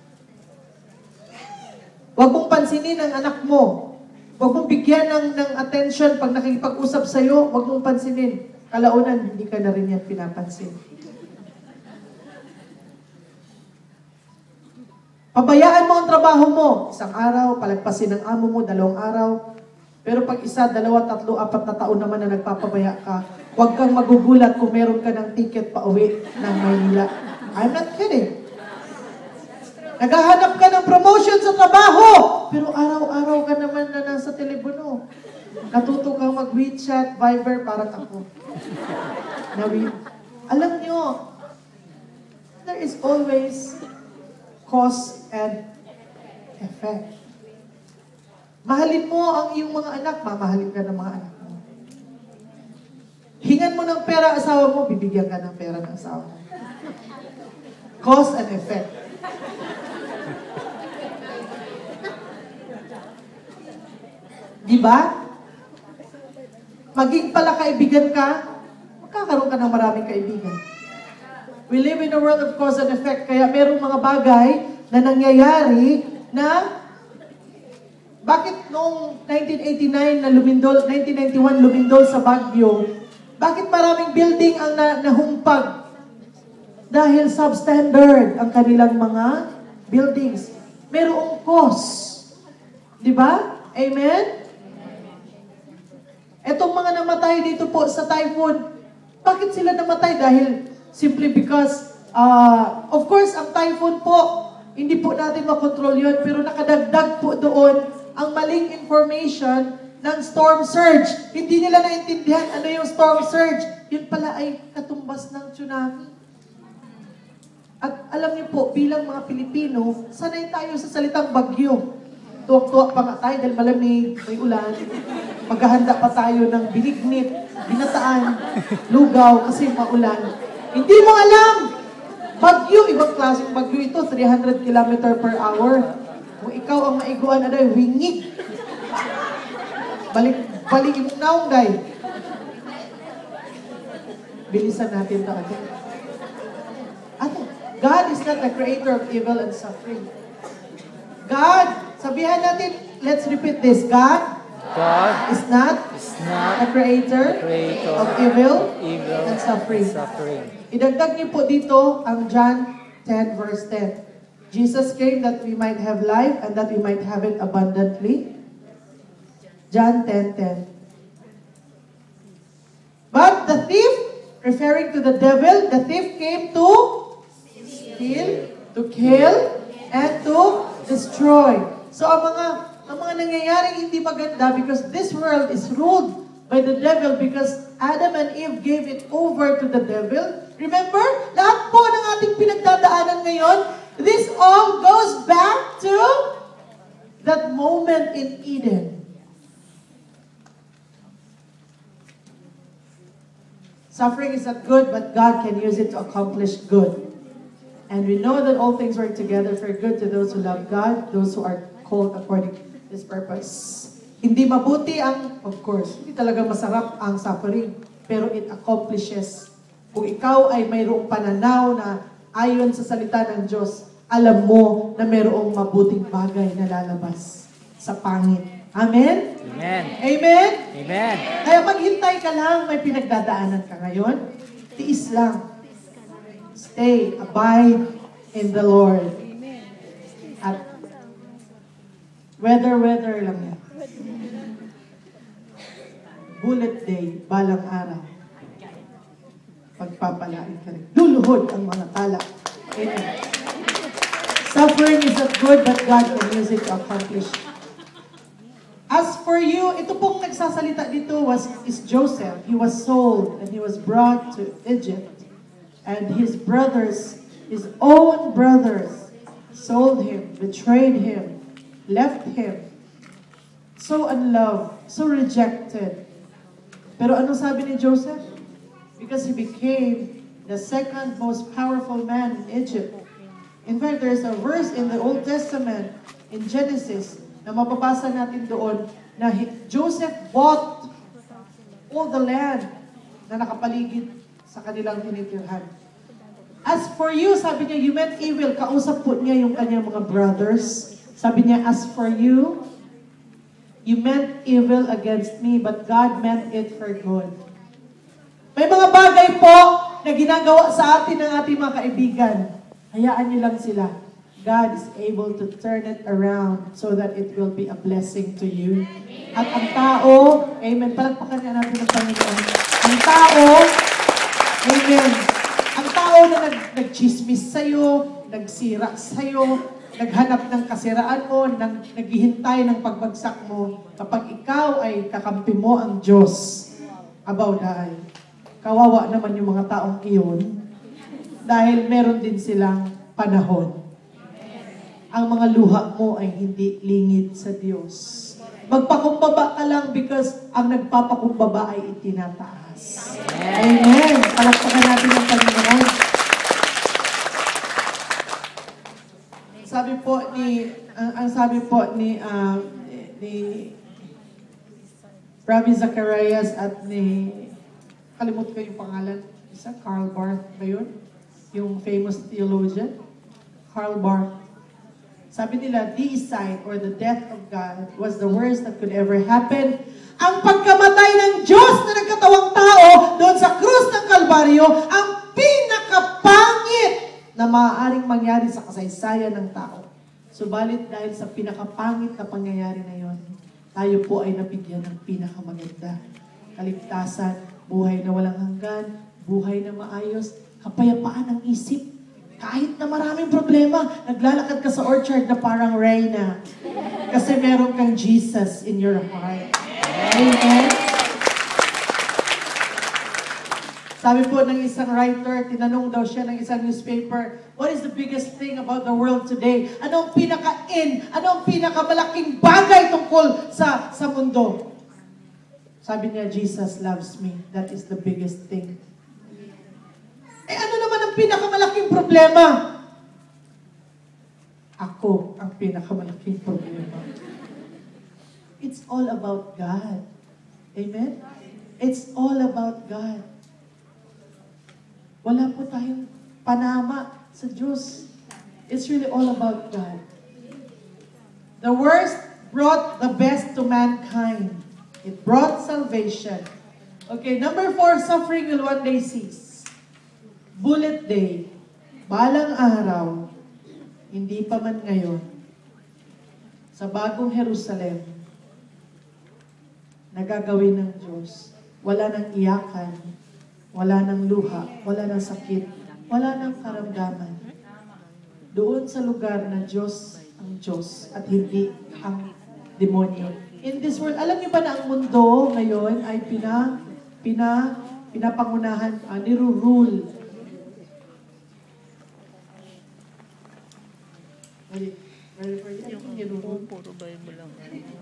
Huwag mong pansinin ang anak mo. Huwag mong bigyan ng, ng attention pag nakikipag-usap sa'yo, huwag mong pansinin. Kalaunan, hindi ka na rin yan pinapansin. Pabayaan mo ang trabaho mo. Isang araw, palagpasin ng amo mo, dalawang araw. Pero pag isa, dalawa, tatlo, apat na taon naman na nagpapabaya ka, huwag kang magugulat kung meron ka ng ticket pa uwi ng Maynila. I'm not kidding. Naghahanap ka ng promotion sa trabaho, pero araw-araw ka naman na nasa telepono. Natuto kang mag-WeChat, Viber, parang ako. Na Alam nyo, there is always cause and effect. Mahalin mo ang iyong mga anak, mamahalin ka ng mga anak mo. Hingan mo ng pera asawa mo, bibigyan ka ng pera ng asawa mo. Cause and effect. Di ba? Maging pala kaibigan ka, magkakaroon ka ng maraming kaibigan. We live in a world of cause and effect, kaya merong mga bagay na nangyayari na bakit noong nineteen eighty-nine na lumindol, nineteen ninety-one lumindol sa Baguio, bakit maraming building ang na, nahumpag? Dahil substandard ang kanilang mga buildings. Merong cause. Di ba? Amen? Etong mga namatay dito po sa typhoon, bakit sila namatay? Dahil simply because, uh, of course, ang typhoon po, hindi po natin makontrol yun, pero nakadagdag po doon ang maling information ng storm surge. Hindi nila naintindihan ano yung storm surge. Yun pala ay katumbas ng tsunami. At alam niyo po, bilang mga Pilipino, sanay tayo sa salitang bagyo. Tuwak-tuwak pa nga tayo dahil malamig, may ulan. Maghahanda pa tayo ng binignit, binataan, lugaw kasi maulan. Hindi mo alam! Bagyo, ibang klaseng bagyo ito, three hundred kilometers per hour. Kung ikaw ang maiguan na dahi, wingig. Balik, balik yung naong dahi. Bilisan natin ito agad. Ano? God is not the creator of evil and suffering. God, sabihan natin, let's repeat this. God, God is not, is not the creator, creator of evil, evil and suffering. suffering. Idagdag niyo po dito ang John ten verse ten. Jesus came that we might have life and that we might have it abundantly. John ten ten. But the thief, referring to the devil, the thief came to steal, to kill, and to destroy. So ang mga ang mga nangyayaring hindi maganda because this world is ruled by the devil because Adam and Eve gave it over to the devil. Remember? Lahat po ng ating pinagdadaanan ngayon, this all goes back to that moment in Eden. Suffering is not good, but God can use it to accomplish good. And we know that all things work together for good to those who love God, those who are called according to His purpose. Hindi mabuti ang, of course, hindi talaga masarap ang suffering, pero it accomplishes. Kung ikaw ay mayroong pananaw na ayon sa salita ng Diyos, alam mo na mayroong mabuting bagay na lalabas sa pangit. Amen? Amen. Amen? Amen. Kaya maghintay ka lang, may pinagdadaanan ka ngayon. Tiis lang. Stay, abide in the Lord. At weather, weather lang yan. Bullet day, balang araw. Pagpapalain ka rin. Luluhod ang mga tala. Amen. Suffering is not good, but God can use it to accomplish. As for you, ito pong nagsasalita dito was is Joseph. He was sold and he was brought to Egypt. And his brothers, his own brothers, sold him, betrayed him, left him. So unloved, so rejected. Pero ano sabi ni Joseph? Because he became the second most powerful man in Egypt. In fact, there's a verse in the Old Testament, in Genesis, na mababasa natin doon, na Joseph bought all the land na nakapaligid sa kanilang tinitirhan. As for you, sabi niya, you meant evil. Kausap po niya yung kanyang mga brothers. Sabi niya, as for you, you meant evil against me, but God meant it for good. May mga bagay po na ginagawa sa atin ng ating mga kaibigan. Hayaan niyo lang sila. God is able to turn it around so that it will be a blessing to you. At ang tao, amen, palagpakan niya natin ng Panginoon. Ang tao, amen, ang tao na nag, nagchismis sa'yo, nagsira sa'yo, naghanap ng kasiraan mo, nang, naghihintay ng pagbagsak mo, kapag ikaw ay kakampi mo ang Diyos, abaw dahil. Kawawa naman yung mga taong iyon dahil meron din silang panahon. Ang mga luha mo ay hindi lingid sa Diyos. Magpakumbaba ka lang because ang nagpapakumbaba ay itinataas. Amen. Palakpakan natin ang Panginoon. Sabi po ni, ang, ang sabi po ni, uh, ni Rabbi Zacharias at ni, kalimut ko yung pangalan, isa, Karl Barth ba yun? Yung famous theologian? Karl Barth. Sabi nila, deicide or the death of God was the worst that could ever happen. Ang pagkamatay ng Diyos na nagkatawang tao doon sa krus ng Kalbaryo, ang pinakapangit na maaaring mangyari sa kasaysayan ng tao. Subalit dahil sa pinakapangit na pangyayari na yon, tayo po ay nabigyan ng pinakamaganda. Kaligtasan, buhay na walang hanggan, buhay na maayos, kapayapaan ng isip. Kahit na maraming problema, naglalakad ka sa orchard na parang Reyna. Kasi meron kang Jesus in your heart. Amen? Sabi po ng isang writer, tinanong daw siya ng isang newspaper, what is the biggest thing about the world today? Anong pinaka-in? Anong pinakamalaking bagay tungkol sa, sa mundo? Sabi niya, Jesus loves me. That is the biggest thing. Eh ano naman ang pinakamalaking problema? Ako ang pinakamalaking problema. It's all about God. Amen? It's all about God. Wala po tayong panama sa Diyos. It's really all about God. The worst brought the best to mankind. It brought salvation. Okay, number four, suffering will one day cease. Bullet day, balang araw, hindi pa man ngayon, sa bagong Jerusalem, nagagawin ng Diyos. Wala nang iyakan, wala nang luha, wala nang sakit, wala nang karamdaman. Doon sa lugar na Diyos ang Diyos at hindi ang demonyo. In this world, alam niyo ba na ang mundo ngayon ay pina, pina, pinapangunahan, uh, nirurule. Yung puro Bible lang.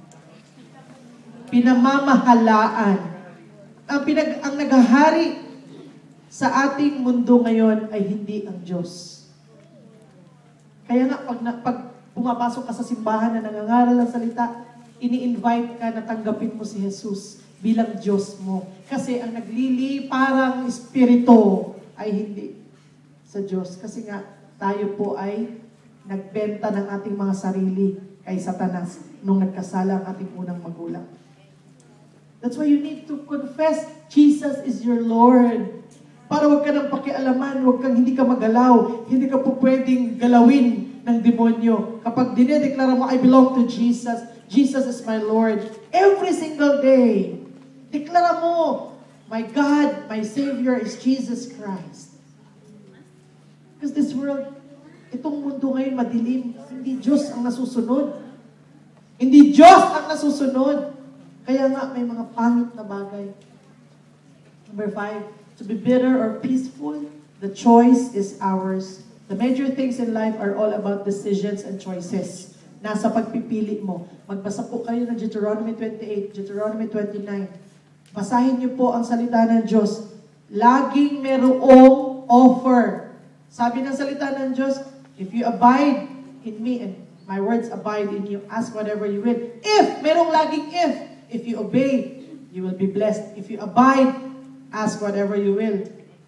Pinamamahalaan. Ang, pinag, ang naghahari sa ating mundo ngayon ay hindi ang Diyos. Kaya nga, pag, na, pag pumapasok ka sa simbahan na nangangaral ng salita, ini-invite ka na tanggapin mo si Jesus bilang Diyos mo. Kasi ang naglili parang espiritu ay hindi sa Diyos. Kasi nga, tayo po ay nagbenta ng ating mga sarili kay Satanas nung nagkasala ang ating unang magulang. That's why you need to confess Jesus is your Lord. Para wag ka nang pakialaman, wag kang hindi ka magalaw, hindi ka po pwedeng galawin ng demonyo. Kapag dinedeklara mo, I belong to Jesus, Jesus is my Lord. Every single day, deklara mo, my God, my Savior is Jesus Christ. Because this world, itong mundo ngayon madilim, hindi Diyos ang nasusunod. Hindi Diyos ang nasusunod. Kaya nga may mga pangit na bagay. Number five, to be bitter or peaceful, the choice is ours. The major things in life are all about decisions and choices. Nasa pagpipili mo. Magbasa po kayo ng Deuteronomy twenty-eight, Deuteronomy twenty-nine. Basahin niyo po ang salita ng Diyos. Laging merong offer. Sabi ng salita ng Diyos, If you abide in me and my words abide in you, ask whatever you will. If, merong laging if, if you obey, you will be blessed. If you abide, ask whatever you will.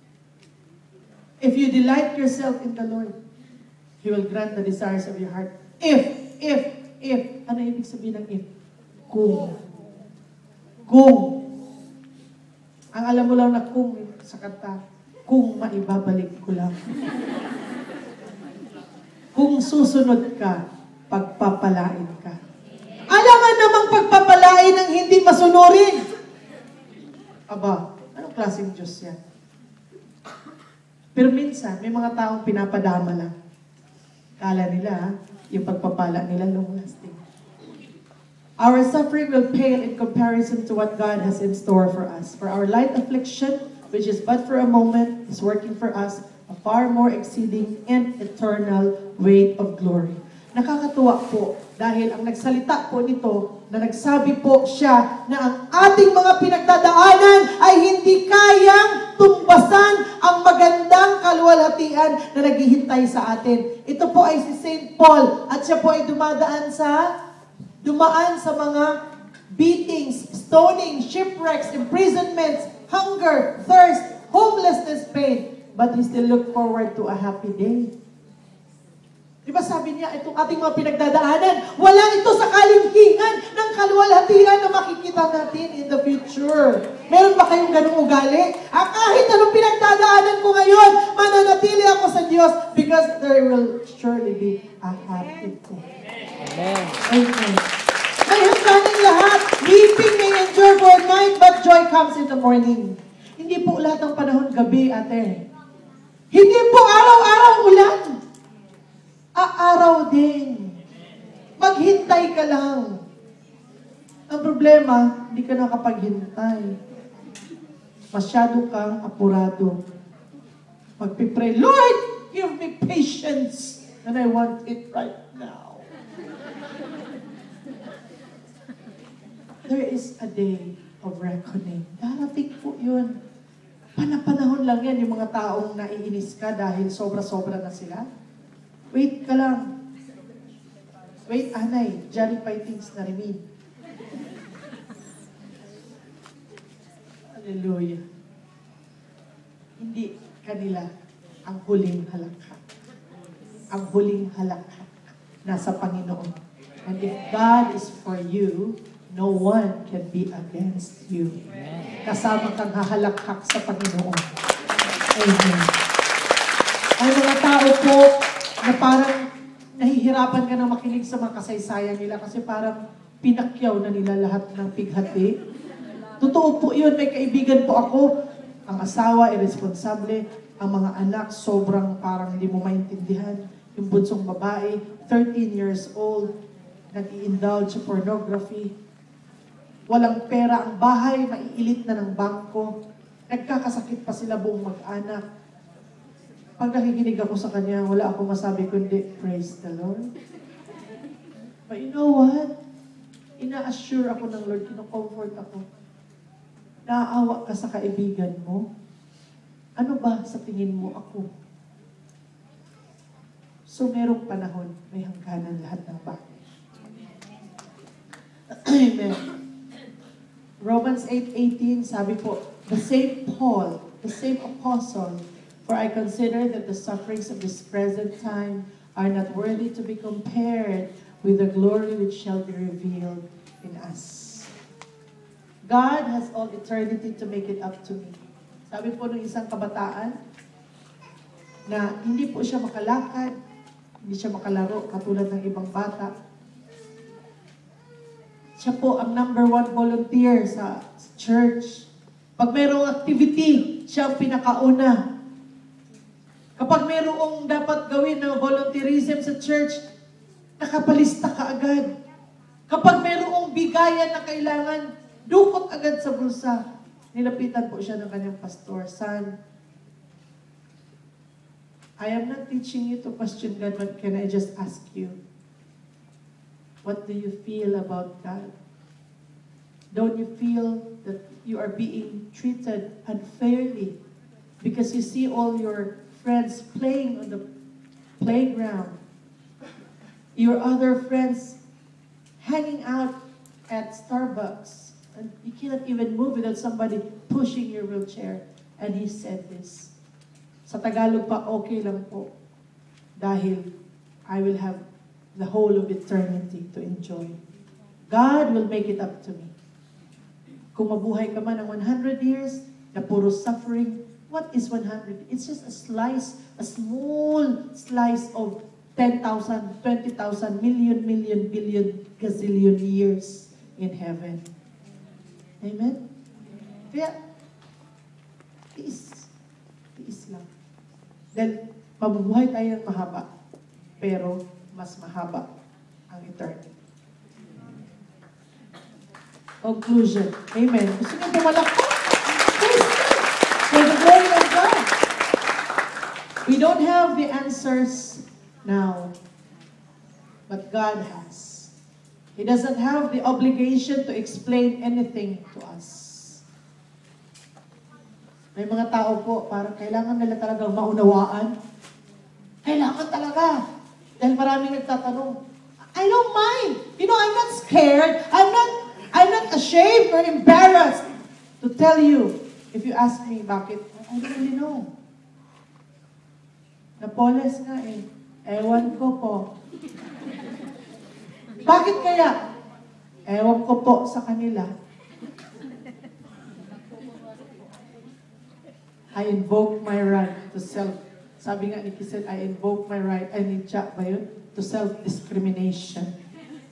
If you delight yourself in the Lord, He will grant the desires of your heart. If, if, if. Ano ibig sabihin ng if? Kung. Kung. Ang alam mo lang na kung sa kanta, kung maibabalik ko lang. Kung susunod ka, pagpapalain ka. Alangan namang pagpapalain ang hindi masunurin. Aba, anong klaseng Diyos yan? Pero minsan, may mga taong pinapadama lang. Kala nila, yung pagpapala nila long lasting. Our suffering will pale in comparison to what God has in store for us. For our light affliction, which is but for a moment, is working for us a far more exceeding and eternal weight of glory. Nakakatuwa po dahil ang nagsalita po nito na nagsabi po siya na ang ating mga pinagdadaanan ay hindi kayang tumbasan ang magandang kaluwalhatian na naghihintay sa atin. Ito po ay si Saint Paul at siya po ay dumadaan sa dumaan sa mga beatings, stoning, shipwrecks, imprisonments, hunger, thirst, homelessness, pain. But he still looked forward to a happy day. Di ba sabi niya, itong ating mga pinagdadaanan, wala ito sa kalingkingan ng kaluwalhatian na makikita natin in the future. Meron ba kayong ganung ugali? Ah, kahit anong pinagdadaanan ko ngayon, mananatili ako sa Diyos because there will surely be a happy day. Amen. Amen. May hangganing lahat. Weeping may endure for a night, but joy comes in the morning. Hindi po lahat ng panahon gabi, ate. Hindi po araw-araw ulan. Aaraw din. Maghintay ka lang. Ang problema, hindi ka nakapaghintay. Masyado kang apurado. Magpipray, Lord, give me patience. And I want it right now. There is a day of reckoning. Darating po yun. Panapanahon lang yan, yung mga taong naiinis ka dahil sobra-sobra na sila. Wait ka lang. Wait, anay. Jolly fightings na rin. Hallelujah. Hindi kanila ang huling halakhak. Ang huling halakhak nasa Panginoon. And if God is for you, no one can be against you. Kasama kang hahalakhak sa Panginoon. Amen. Ang mga tao po, na parang nahihirapan ka na makinig sa mga kasaysayan nila kasi parang pinakyaw na nila lahat ng pighati. Totoo po yun, may kaibigan po ako, ang asawa, irresponsable, ang mga anak, sobrang parang hindi mo maintindihan. Yung bunsong babae, thirteen years old, nag-i-indulge sa pornography. Walang pera ang bahay, maiilit na ng bangko. Nagkakasakit pa sila buong mag-anak. Pag nakikinig ako sa kanya, wala akong masabi kundi, praise the Lord. But you know what? Ina-assure ako ng Lord, kino-comfort ako. Naaawa ka sa kaibigan mo? Ano ba sa tingin mo ako? So merong panahon, may hangganan lahat ng bagay. Amen. Romans eight eighteen, sabi po, the same Paul, the same apostle, for I consider that the sufferings of this present time are not worthy to be compared with the glory which shall be revealed in us. God has all eternity to make it up to me. Sabi po ng isang kabataan, na hindi po siya makalakad, hindi siya makalaro, katulad ng ibang bata. Siya po ang number one volunteer sa church. Pag mayroong activity, siya ang pinakauna. Kapag mayroong dapat gawin na volunteerism sa church, nakapalista ka agad. Kapag mayroong bigayan na kailangan, dukot agad sa bulsa. Nilapitan po siya ng kanyang pastor. Son, I am not teaching you to question God, but can I just ask you, what do you feel about God? Don't you feel that you are being treated unfairly because you see all your friends playing on the playground, your other friends hanging out at Starbucks, and you cannot even move without somebody pushing your wheelchair. And he said this, sa Tagalog pa, okay lang po, dahil I will have the whole of eternity to enjoy. God will make it up to me. Kung mabuhay ka man ng one hundred years, na puro suffering, what is one hundred? It's just a slice, a small slice of ten thousand, twenty thousand, million, million, billion, gazillion years in heaven. Amen? Kaya, tiis. Tiis lang. Dahil mabubuhay tayo ng mahaba, pero mas mahaba ang eternity. Conclusion. Amen. Gusto niyo pumalakpak? Praise God. For the glory of God. We don't have the answers now, but God has. He doesn't have the obligation to explain anything to us. May mga tao po, parang kailangan nila talagang maunawaan. Kailangan talaga. Dahil maraming nagtatanong, I don't mind. You know, I'm not scared. I'm not I'm not ashamed or embarrassed to tell you. If you ask me, bakit? I don't really know. Napoles nga eh. Ewan ko po. Bakit kaya? Ewan ko po sa kanila. I invoke my right to self. Sabi nga ni Kisel, I invoke my right, I need chat ba yun? To self-discrimination.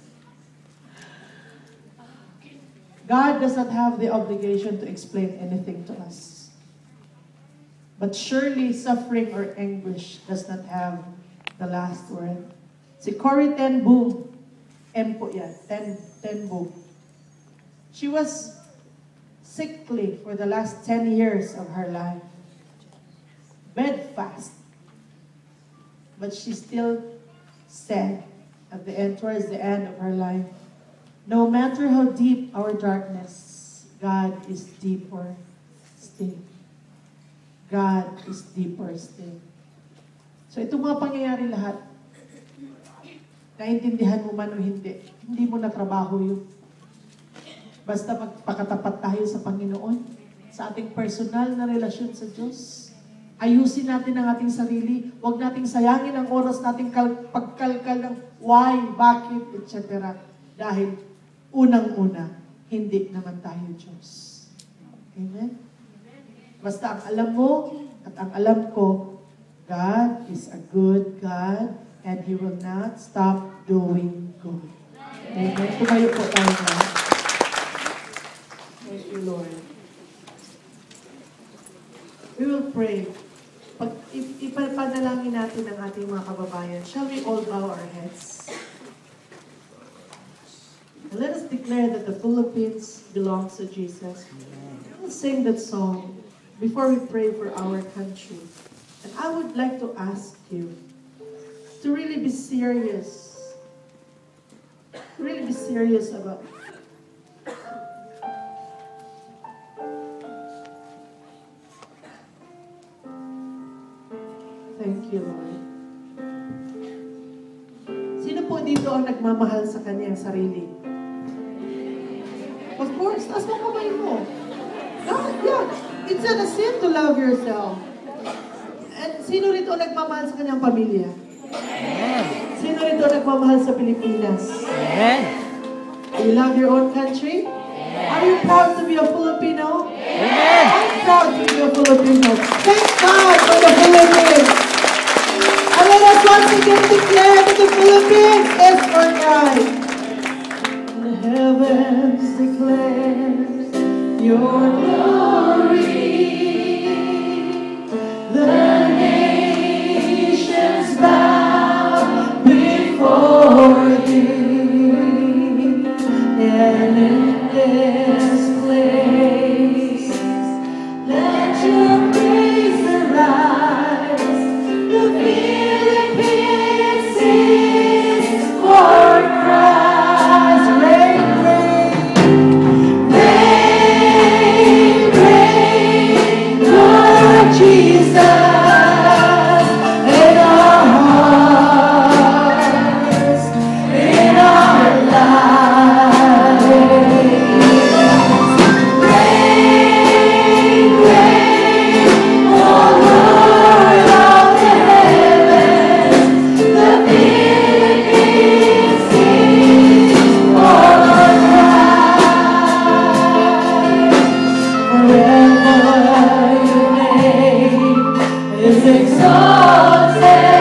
God does not have the obligation to explain anything to us. But surely suffering or anguish does not have the last word. Si Corrie ten Boom, M po yan, ten, ten Boom. She was sickly for the last ten years of her life. Bedfast. But she still said at the end, towards the end of her life, no matter how deep our darkness, God is deeper still. God is deeper still. So itong mga pangyayari lahat, naintindihan mo man o hindi, hindi mo na trabaho yun. Basta magpakatapat tayo sa Panginoon, sa ating personal na relasyon sa Diyos. Ayusin natin ang ating sarili. Huwag nating sayangin ang oras nating kal- pagkalkal ng why, bakit, et cetera. Dahil unang-una, hindi naman tayo Diyos. Amen? Basta ang alam mo at ang alam ko, God is a good God and He will not stop doing good. Amen? Tumayo po tayo na. Thank you, Lord. We will pray. Pag ipapanalangin natin ang ating mga kababayan, shall we all bow our heads? And let us declare that the Philippines belongs to Jesus. We'll sing that song before we pray for our country. And I would like to ask you to really be serious. Really be serious about it. Thank you, Lord. Sino po dito ang nagmamahal sa kanyang sarili? Of course, taas mo kamay mo. God, yeah. It's not a sin to love yourself. And sino rito ang nagmamahal sa kanyang pamilya? Amen. Sino rito ang nagmamahal sa Pilipinas? Amen. Do you love your own country? Are you proud to be a Filipino? Amen. I'm proud to be a Filipino. Thank God for the Philippines. And let us once again declare that the Philippines is for God. The heavens declares your glory. The nations bow before you. And in this place, let your praise arise. The Philippines is for Christ. Reign, reign, reign. is exalted.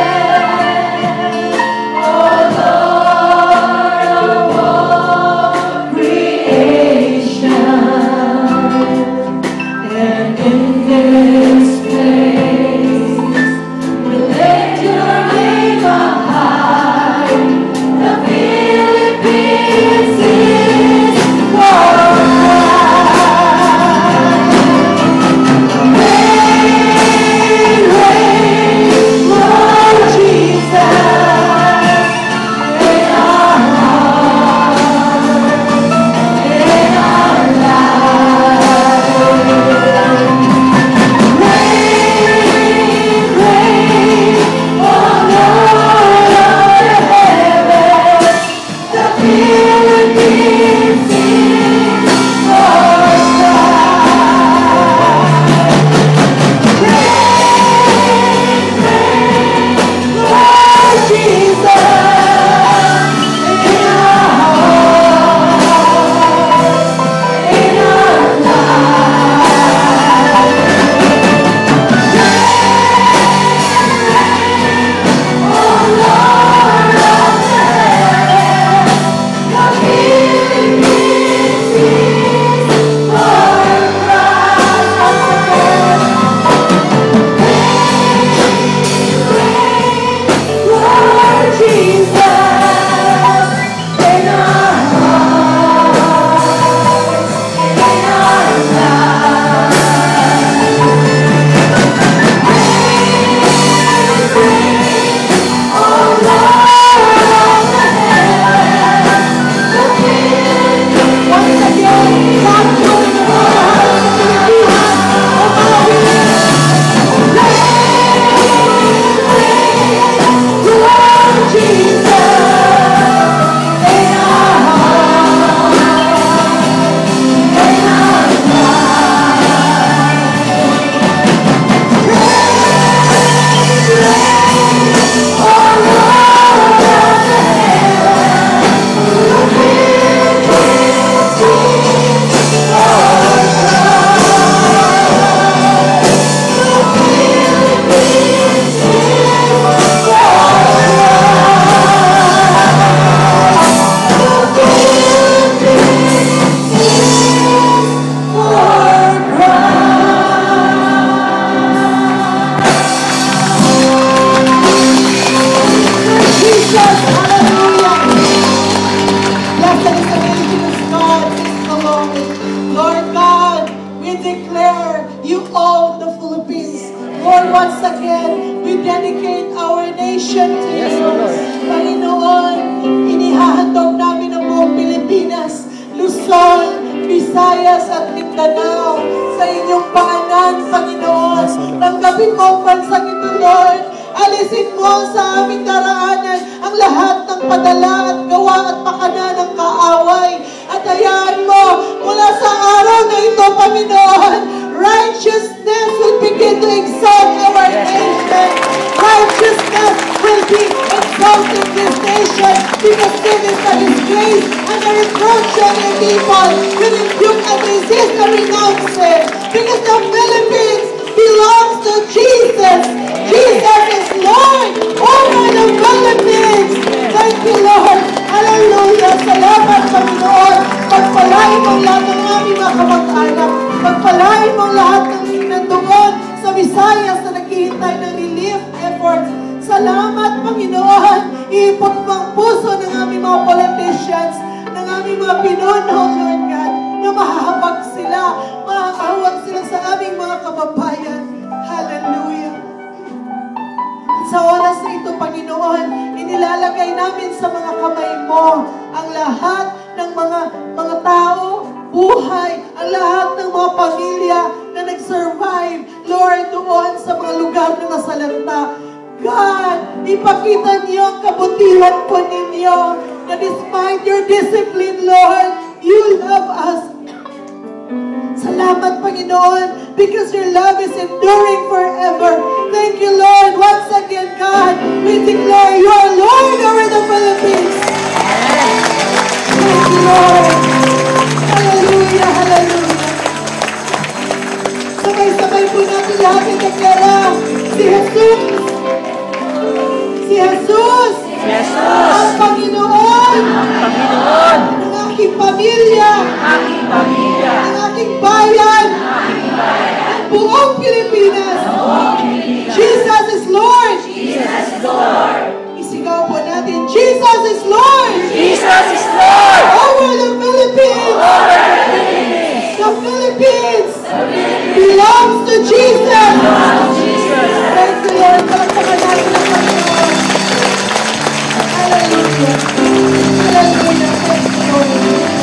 Sabay-sabay po natin lahat i-deklara Si Jesus! Si Jesus! Jesus! Ang Panginoon! Ang Panginoon! Ang aking pamilya! Aking pamilya! Ang aking bayan! Aking bayan! Ang buong Pilipinas! Buong Pilipinas! Jesus is Lord! Jesus is Lord! Isigaw po natin, Jesus is Lord! Jesus is Lord! Over the Philippines! Over the Philippines! The Philippines belongs to Jesus! Jesus! Thank you, Lord. Palakpakan natin ang Panginoon. Hallelujah. Hallelujah. Thank you, Lord.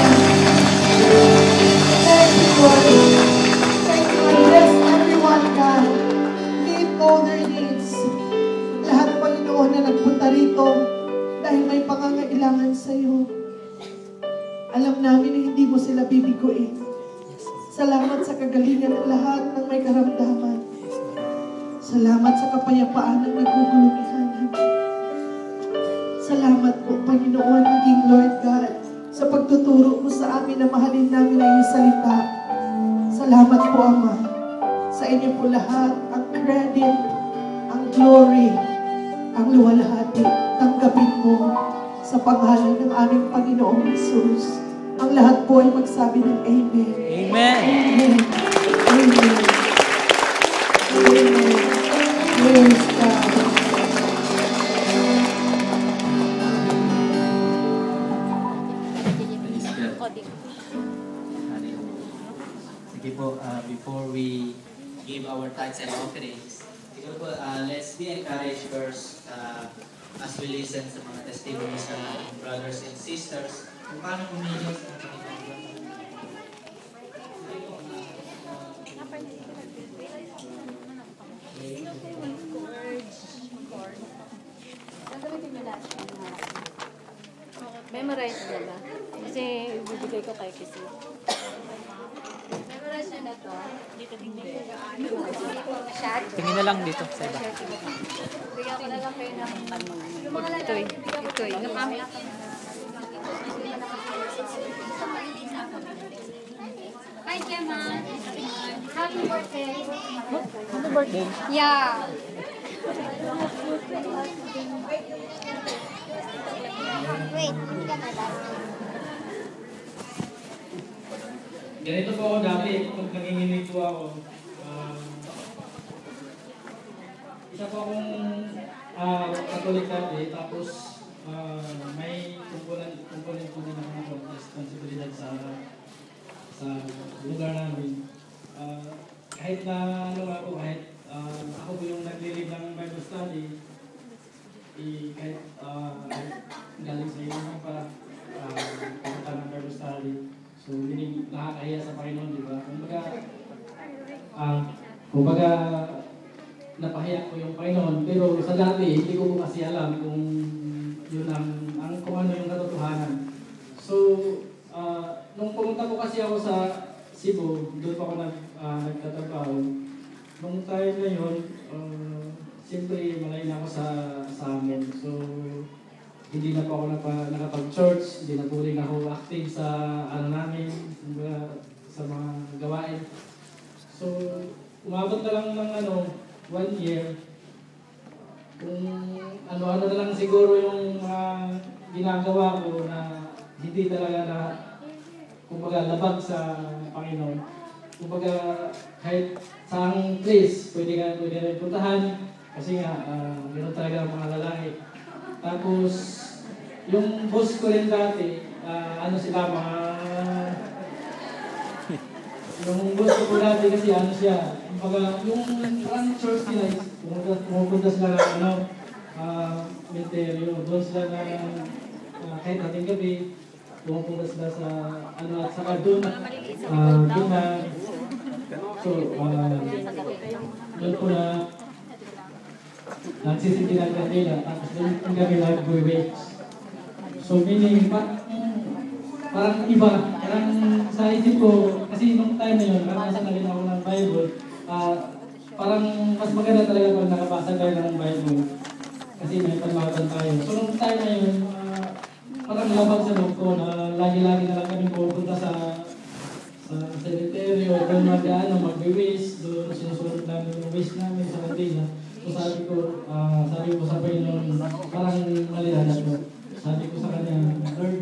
Thank you, Lord. Thank you, Lord. Bless everyone, God. Meet all their needs. Lahat, Panginoon, na nagpunta rito dahil may pangangailangan sa iyo. Alam namin na hindi mo sila bibiguin. Salamat sa kagalingan ng lahat ng may karamdaman. Salamat sa kapayapaan ng nagugulumihan. Salamat po, Panginoon, maging Lord God, sa pagtuturo mo sa amin na mahalin namin ang iyong salita. Salamat po, Ama. Sa inyo po lahat, ang credit, ang glory, ang luwalhati, tanggapin mo sa pangalan ng aming Panginoong Jesus. Ang lahat po ay magsabi ng Amen. Amen! Amen. Amen. Amen. Praise God. Sige po, uh, before we give our tithes and offerings, siguro po, uh, let's be encouraged first uh, as we listen sa mga testimonies ng ating brothers and sisters kung paano umili sa ating Panginoon. Memorize na ba? Kasi bibigay ko kay Kisi. Memorize na na to. Dito tingnan ko gaano. Masyad. Tingin na lang dito sa iba. Bigyan ko na lang kayo ng ano. Ito eh. Ito eh. Gamamit. Hi, Gemma. Happy birthday. Happy birthday! Yeah. Wait, Ganito po ako dati, pag nanginginig po ako. Um, isa po akong uh, Katolik dati, tapos uh, may kumpulan, kumpulan po din ng mga responsibilidad sa sa lugar namin. Uh, kahit na ano nga po, kahit uh, ako po yung nag-lead ng Bible study, eh, kahit uh, galing sa inyo pa, uh, pumunta ng Bible study. So, hindi nakakahiya sa Panginoon, di ba? Kumbaga, uh, kumbaga, napahiya ko yung Panginoon, pero sa dati, hindi ko po kasi alam kung yun ang, ang kung ano yung katotohanan. So, uh, nung pumunta po kasi ako sa Cebu, doon pa ako nag, uh, nagtatrabaho. Nung time na yun, uh, siyempre malay na ako sa, sa amin. So, hindi na po ako napa, nakapag-church, hindi na po rin ako active sa ano namin, sa mga gawain. So, umabot na lang ng ano, one year. Kung ano-ano na lang siguro yung mga ginagawa ko na hindi talaga na, kumbaga, labag sa Panginoon. Kumbaga, kahit saang place, pwede ka pwede rin puntahan, kasi nga, uh, ganoon talaga ang mga lalaki. Tapos, yung boss ko rin dati, uh, ano sila, mga... yung boss ko po dati kasi ano siya, kumbaga, yung parang church nila, pumunta, pumupunta sila ng ano, uh, military, doon sila na uh, kahit ating gabi, pumupunta sila sa ano at saka doon, uh, doon na, so, uh, doon po na, nagsisindi ng kanila, tapos doon yung kami nag-wait. So meaning, pa, parang iba, parang sa isip ko, kasi nung time na yun, nakabasa na rin ako ng Bible, uh, parang mas maganda talaga pag nakabasa tayo ng Bible. Kasi may panmatan tayo. So nung time na yun, uh, parang labag sa loob ko na lagi-lagi na lang kami pupunta sa sa cemetery o doon mag-ano, mag-wish, doon sinusunod namin yung wish namin sa kantina. So sabi ko, ah, sabi ko sa Panginoon, parang malilanat ko. Sabi ko sa kanya, Lord,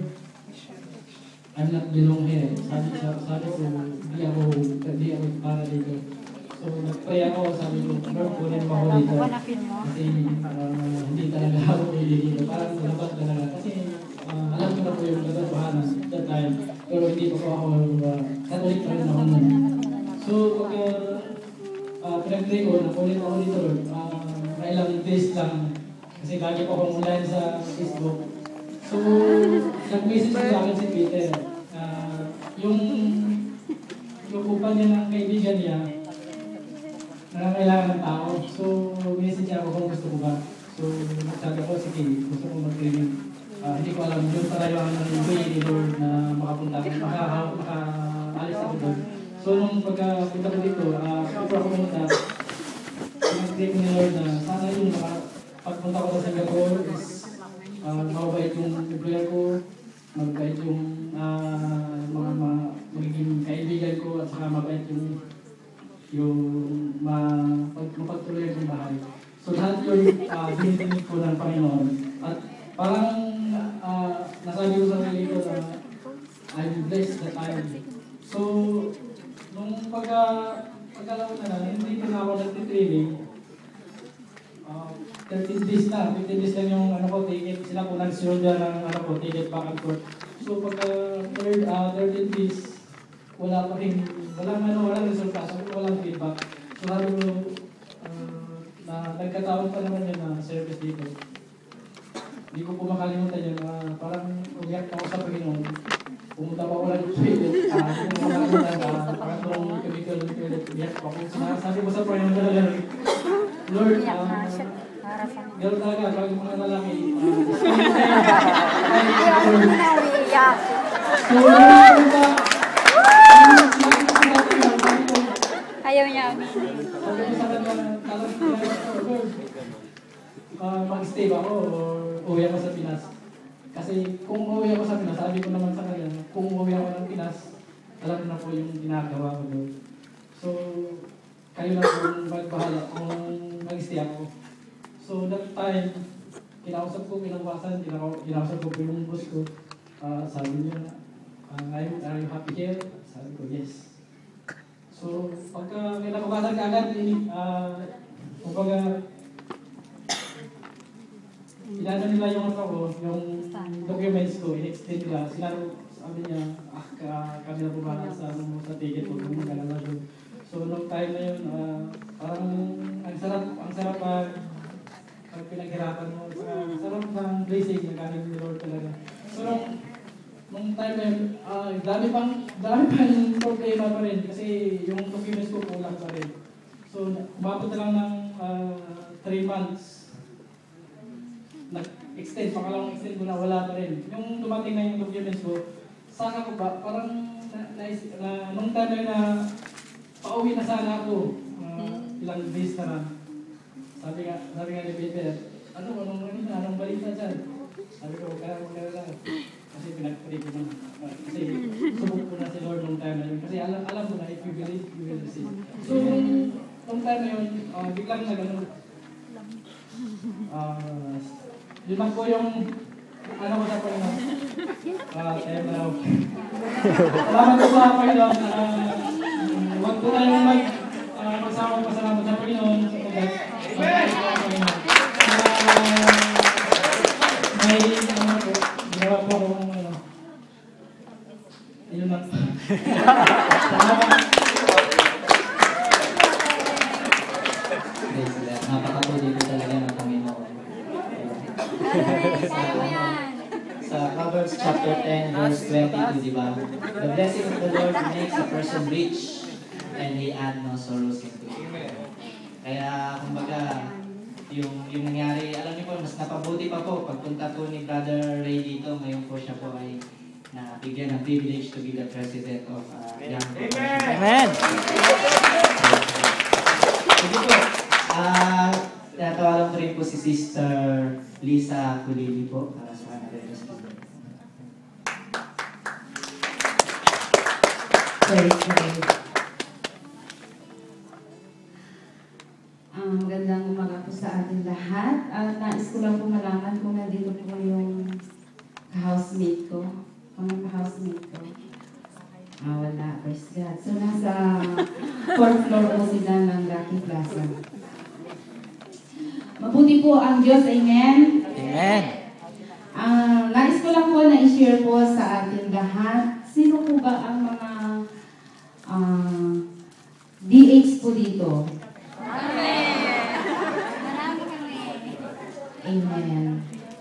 I'm not belong here. Sabi, sa, sabi ko, di ako, di ako para dito. So nag-pray ako, sabi ko, Lord, kunin mo ako dito. Kasi ah, hindi talaga ako pwede dito. Parang dapat talaga. Kasi ah, alam ko na po yung katotohanan that time. Pero hindi pa po ako, uh, Catholic pa rin ako nun. So pag uh, pinag-pray ko, nakunin ako dito, Lord. Uh, Kailang days lang. Kasi lagi po akong online sa Facebook. So, nag-message sa akin si Peter. Uh, yung yung upan niya ng kaibigan niya, nangangailangan ng tao. So, message niya ako kung gusto ko ba. So, sabi ko, sige, gusto ko mag-training. Uh, hindi ko alam, yun pala yung ang way ni Lord na makapunta, maka, maka-alis ako doon. So, nung pagkapunta ko dito, uh, before ako pumunta, nag-pray ko ni Lord na sana yung pagpunta ko sa Singapore is uh, mabait yung employer ko, mabait yung uh, mga, mga magiging kaibigan ko at saka mabait yung yung ma, pag, mapagtuloy yung bahay. So lahat yun uh, dinidinig ko ng Panginoon. At parang uh, nasabi ko sa sarili ko na I'm blessed that time. So nung pagka pagkalaon na na, hindi ko na ako nagtitraining. Uh, thirteen days na, fifteen days lang yung ano ko, ticket. Sila po nag-shoulder ng ano ko, ticket back and forth. So pagka third, uh, thirteen days, wala pa rin, walang ano, walang resulta. Sabi ko, walang feedback. So sabi ko, uh, na nagkataon pa naman yun na service dito. Hindi ko po makalimutan yun, uh, parang umiyak ako sa Panginoon. Pumunta pa ako lang sa toilet, ah, hindi ko makalimutan, uh, parang kung chemical ng toilet, umiyak pa ako. Sabi ko sa Panginoon talaga, Lord, uh, gano'n talaga, pag yung mga lalaki, uh, so, Ayaw niya. sabi ko sa kanya, talagang Lord, uh, mag-stay ba ako or uwi ako sa Pinas? Kasi kung uwi ako sa Pinas, sabi ko naman sa kanya, kung uwi ako ng Pinas, alam na po yung ginagawa ko doon. So, kayo na po magbahala kung mag-stay ako. So that time, kinausap ko, kinabasan, kinausap ko po yung boss ko. Uh, sabi niya, uh, are you happy here? Sabi ko, yes. So, pagka kinabasan ka agad, uh, kumbaga, inano nila yung ano ko, yung documents ko, in-extend nila. Sila, sabi niya, ah, ka, kami na pumahala sa, sa ticket ko, kung magkalala doon. So, nung time na yun, uh, parang ang sarap, ang sarap pag, pag pinaghirapan mo. Ang sarap ng blessing na galing ni Lord talaga. So, nung, nung time na yun, uh, dami pang, dami pang problema pa rin kasi yung documents ko kulang pa rin. So, umabot na lang ng three uh, months. Nag-extend, pangalawang extend ko na wala pa rin. Yung dumating na yung documents ko, saka ko ba, parang na, na, na, nung time na yun na pauwi na sana ako, uh, ilang days na lang. Sabi nga, sabi nga ni Peter, ano, anong, anong, anong balita dyan? Sabi ko, kaya ko kaya lang. Kasi pinag-pray ko na. Uh, kasi subok ko na si Lord nung time na yun. Kasi alam, alam ko na, if you believe, you will receive. So, nung, nung time na yun, uh, biglang na gano'n. Uh, yun lang po yung, ano ko sa Panginoon. Ah, tayo na raw. Salamat po sa Panginoon. Uh, Huwag po tayong mag, uh, magsama pasalamat sa Panginoon sa pagkat. Amen! Uh, may, ano po, ginawa po akong, ano, yun lang. Salamat. Praise God. Napakabuli ko talaga ng Panginoon. Sa Proverbs chapter ten, verse twenty-two, di ba? The blessing of the Lord makes a person rich, and He add no sorrows into it. Kaya, kumbaga, yung, yung nangyari, alam niyo po, mas napabuti pa po, pagpunta po ni Brother Ray dito, ngayon po siya po ay nabigyan ng privilege to be the president of uh, Young Professionals. Amen! Sige po, ah, tinatawagan ko rin po si Sister Lisa Kulili po para sa kanila. Praise God. Ah, magandang umaga po sa ating lahat. At nais ko lang po malaman kung nandito po yung ka-housemate ko. Mga ka-housemate ko. Ah, wala. Praise God. So, nasa fourth floor po sila ng Lucky Plaza. Mabuti po ang Diyos. Amen? Amen. Ah, nais ko lang po na i-share po sa ating lahat. Sino po ba ang mga ah, D H po dito? Amen.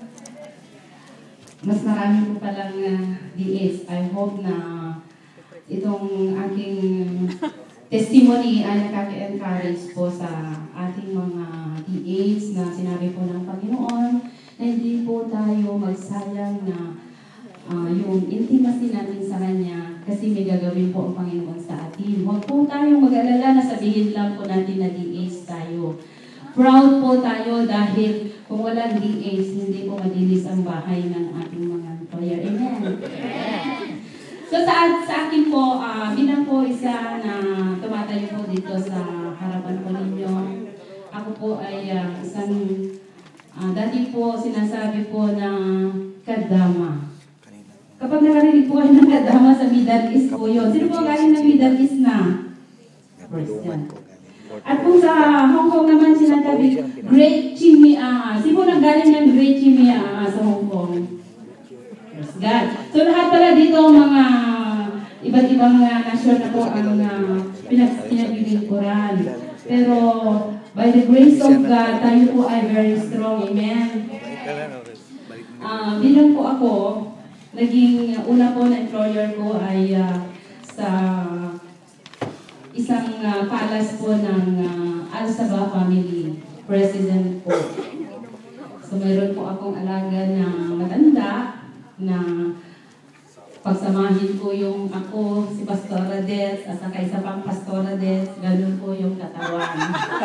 Mas marami po palang uh, D H. I hope na itong aking testimony ay nakaka-encourage po sa ating mga D H na sinabi po ng Panginoon na hindi po tayo magsayang na uh, yung intimacy natin sa Kanya kasi may gagawin po ang Panginoon sa atin. Huwag po tayong mag-alala na sabihin lang po natin na D H tayo. Proud po tayo dahil kung walang D H, hindi po madilis ang bahay ng ating mga employer. Amen? So sa, sa akin po, uh, bilang po isa na tumatayo po dito sa harapan po ninyo, ako po ay uh, isang, uh, dati po sinasabi po na kadama. Kapag nakarinig po kayo ng kadama sa Middle East po yun. Sino po galing ng Middle East na? First yan. At kung sa Hong Kong naman sinasabi, Great Chimiaa. Sino po nanggaling ng Great Chimiaa sa Hong Kong? Praise God. So lahat pala dito mga iba't ibang uh, nasyon na po ang uh, pinag pinaglilingkuran. Pero by the grace of God, tayo po ay very strong. Amen. Uh, bilang po ako, naging una po na employer ko ay uh, sa isang uh, palace po ng uh, Al-Sabah family, president po. So mayroon po akong alaga na matanda na pagsamahin ko yung ako, si Pastora Des, at saka isa pang Pastora Des, ganun po yung katawan.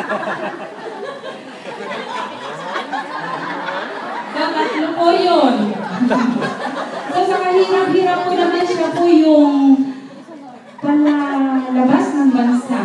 So tatlo po yun. So sa kahirap-hirap po naman siya po yung palabas ng bansa.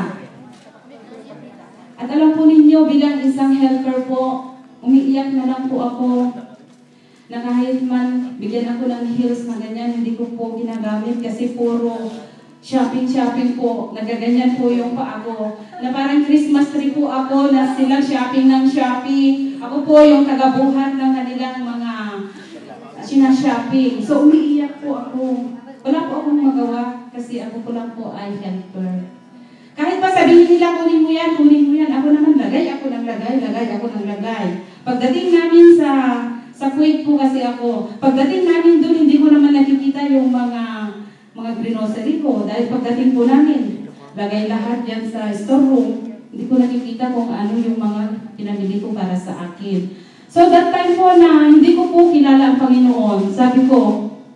At alam po ninyo, bilang isang helper po, umiiyak na lang po ako na kahit man bigyan ako ng heels na ganyan, hindi ko po ginagamit kasi puro shopping-shopping po. Nagaganyan po yung pa ako. Na parang Christmas tree po ako na silang shopping ng shopping. Ako po yung tagabuhat ng kanilang mga sinashopping. So umiiyak po ako. Wala po akong magawa kasi ako po lang po ay helper. Kahit pa sabihin nila, kunin mo yan, kunin mo yan. Ako naman lagay, ako nang lagay, lagay, ako nang lagay. Pagdating namin sa sa Kuwait po kasi ako, pagdating namin doon, hindi ko naman nakikita yung mga mga grocery ko. Dahil pagdating po namin, lagay lahat yan sa storeroom. Hindi ko nakikita kung ano yung mga pinamili ko para sa akin. So that time po na hindi ko po kilala ang Panginoon, sabi ko,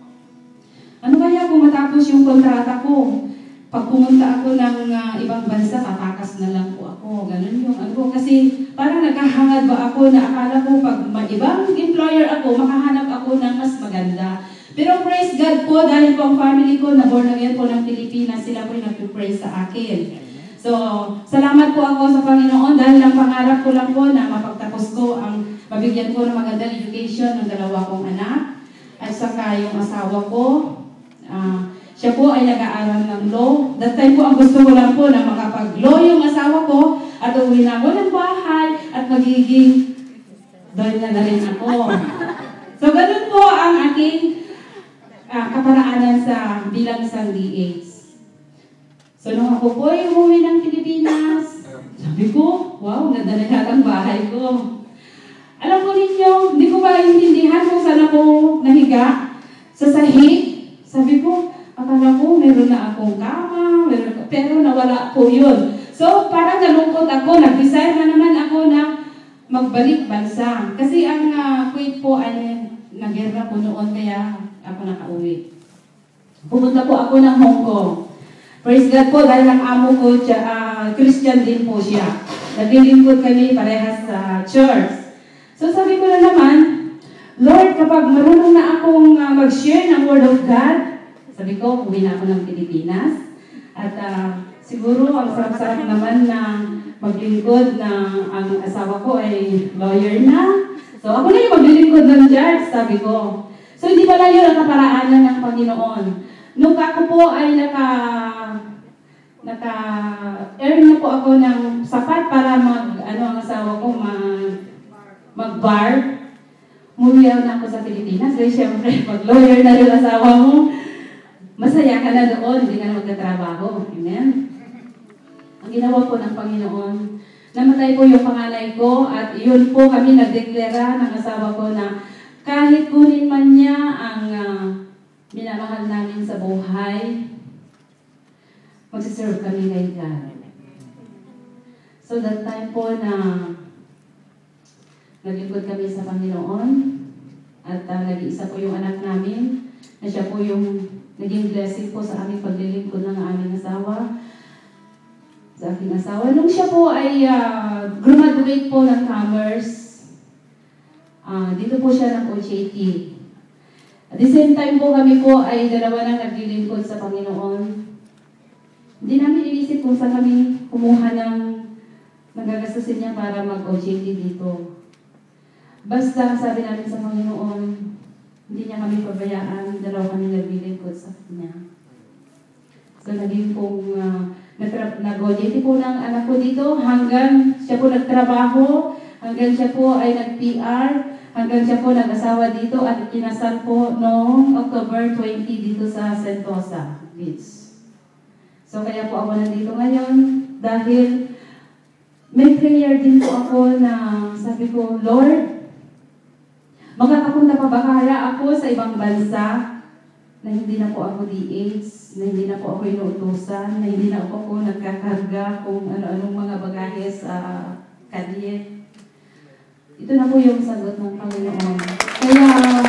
ano kaya kung matapos yung kontrata ko? Pag pumunta ako ng uh, ibang bansa, tatakas na lang po ako. Ganun yung ano. Kasi parang nagkahangad ba ako na akala ko pag may ibang employer ako, makahanap ako ng mas maganda. Pero praise God po, dahil po ang family ko, na born again po ng Pilipinas, sila po yung nag-praise sa akin. So, salamat po ako sa Panginoon dahil ang pangarap ko lang po na mapagtapos ko ang mabigyan ko ng magandang education ng dalawa kong anak. At saka yung asawa ko, uh, siya po ay nag-aaral ng law. That time po, ang gusto ko lang po na makapag-law yung asawa ko at uwi na ako ng bahay at magiging doon na na rin ako. So, ganun po ang aking uh, kaparaanan sa bilang isang D H. So, nung ako po ay umuwi ng Pilipinas, sabi ko, wow, ganda na yata ang bahay ko. Alam ko ninyo, hindi ko ba intindihan kung saan ako nahiga sa sahig. Sabi ko, akala ko, meron na akong kama, meron, pero nawala po yun. So, parang nalungkot ako, nag-decide na naman ako na magbalik bansa. Kasi ang uh, Kuwait po ay nagyerra po noon, kaya ako nakauwi. Pumunta po ako ng Hong Kong. Praise God po, dahil ang amo ko, uh, Christian din po siya. Naglilingkod kami parehas sa church. So, sabi ko na naman, Lord, kapag marunong na akong uh, mag-share ng Word of God, sabi ko, uwi na ako ng Pilipinas. At uh, siguro, ang sarap-sarap naman na maglingkod na ang asawa ko ay lawyer na. So ako na yung maglilingkod ng judge, sabi ko. So hindi pala yun ang kaparaanan ng Panginoon. Nung ako po ay naka naka-earn na po ako ng sapat para mag, ano ang asawa ko, mag, mag-bar, umuwi na ako sa Pilipinas. Kasi syempre, pag lawyer na yung asawa mo, masaya ka na doon, hindi ka na magkatrabaho. Amen? Ang ginawa po ng Panginoon, namatay po yung panganay ko at yun po kami nagdeklara ng asawa ko na kahit kunin man niya ang uh, minamahal namin sa buhay, magsiserve kami kay God. So that time po na naglingkod kami sa Panginoon at uh, nag-iisa po yung anak namin na siya po yung naging blessing po sa aming paglilingkod ng aming asawa. Sa aking asawa. Nung siya po ay uh, graduate po ng commerce, uh, dito po siya ng O J T. At the same time po kami po ay dalawa nang naglilingkod sa Panginoon. Hindi namin inisip kung saan kami kumuha ng nagagastusin niya para mag-O J T dito. Basta sabi namin sa Panginoon, hindi niya kami pabayaan, dalawa kami naglilingkod sa Kanya. So naging pong uh, nag-O J T po ng anak ko dito hanggang siya po nagtrabaho, hanggang siya po ay nag-P R, hanggang siya po nag-asawa dito at kinasal po noong October twentieth dito sa Sentosa Beach. So kaya po ako nandito ngayon dahil may prayer din po ako na sabi ko, Lord, makakapunta pa ba kaya ako sa ibang bansa na hindi na po ako D H, na hindi na po ako inuutusan, na hindi na po ako nagkakarga kung ano-anong mga bagahe sa kalye. Ito na po yung sagot ng Panginoon. Kaya,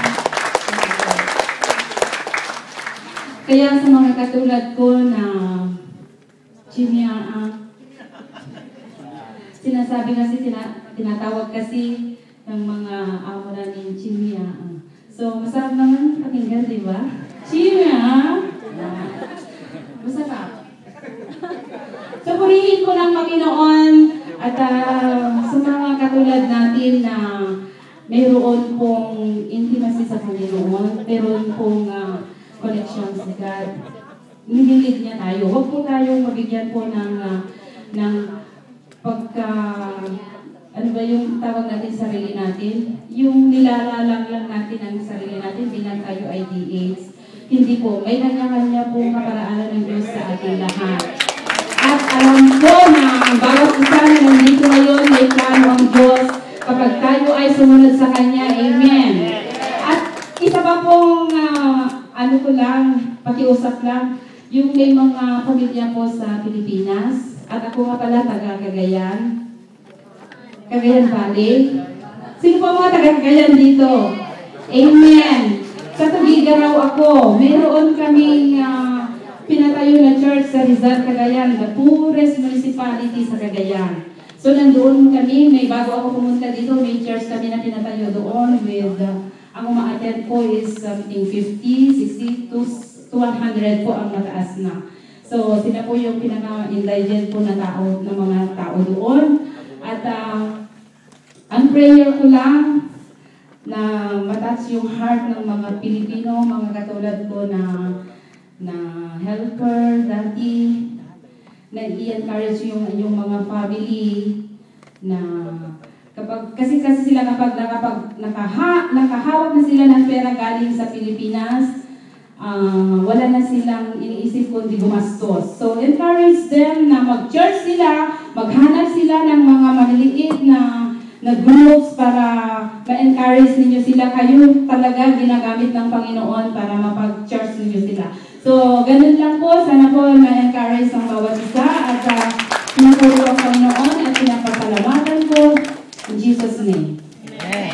kaya sa mga katulad ko na chimia, sinasabi kasi, tina, tinatawag kasi ng mga amo namin chimia. So, masarap naman pakinggan, di ba? Chimia! Masarap. So, purihin ko ng Panginoon at uh, sa mga katulad natin na mayroon pong intimacy sa Panginoon, mayroon pong uh, connection sa God. Nililid niya tayo. Huwag po tayong mabigyan po ng, uh, ng pagka... ano ba yung tawag natin sa sarili natin? Yung nilalalang lang natin ang sarili natin bilang tayo ay D H. Hindi po. May kanya-kanya po kaparaanan ng Diyos sa ating lahat. At alam ko na ang bawat isa na nandito ngayon may plano ang Diyos kapag tayo ay sumunod sa Kanya. Amen. At isa pa pong uh, ano ko lang, pakiusap lang, yung may mga pamilya po sa Pilipinas at ako nga pala taga Cagayan. Cagayan Valley. Sino po mga taga-Cagayan dito? Amen. Sa Tugiga raw ako, mayroon kaming uh, pinatayo na church sa Rizal, Cagayan, the poorest municipality sa Cagayan. So nandoon kami, may bago ako pumunta dito, may church kami na pinatayo doon with, uh, ang uma-attend po is something fifty, sixty to one hundred po ang mataas na. So sila po yung pinaka-indigent po na tao, ng mga tao doon. At uh, ang prayer ko lang na matouch yung heart ng mga Pilipino, mga katulad ko na na helper, dati, na i-encourage yung, yung mga family na kapag, kasi kasi sila kapag nakapag, nakaha, nakahawak na sila ng pera galing sa Pilipinas, uh, wala na silang iniisip kundi gumastos. So encourage them na mag-church sila, maghanap sila ng mga maliliit na na groups para ma-encourage ninyo sila. Kayo talaga ginagamit ng Panginoon para mapag-church ninyo sila. So, ganun lang po. Sana po ma-encourage ang bawat isa at uh, pinapuro ang Panginoon at pinapasalamatan ko in Jesus' name. Amen.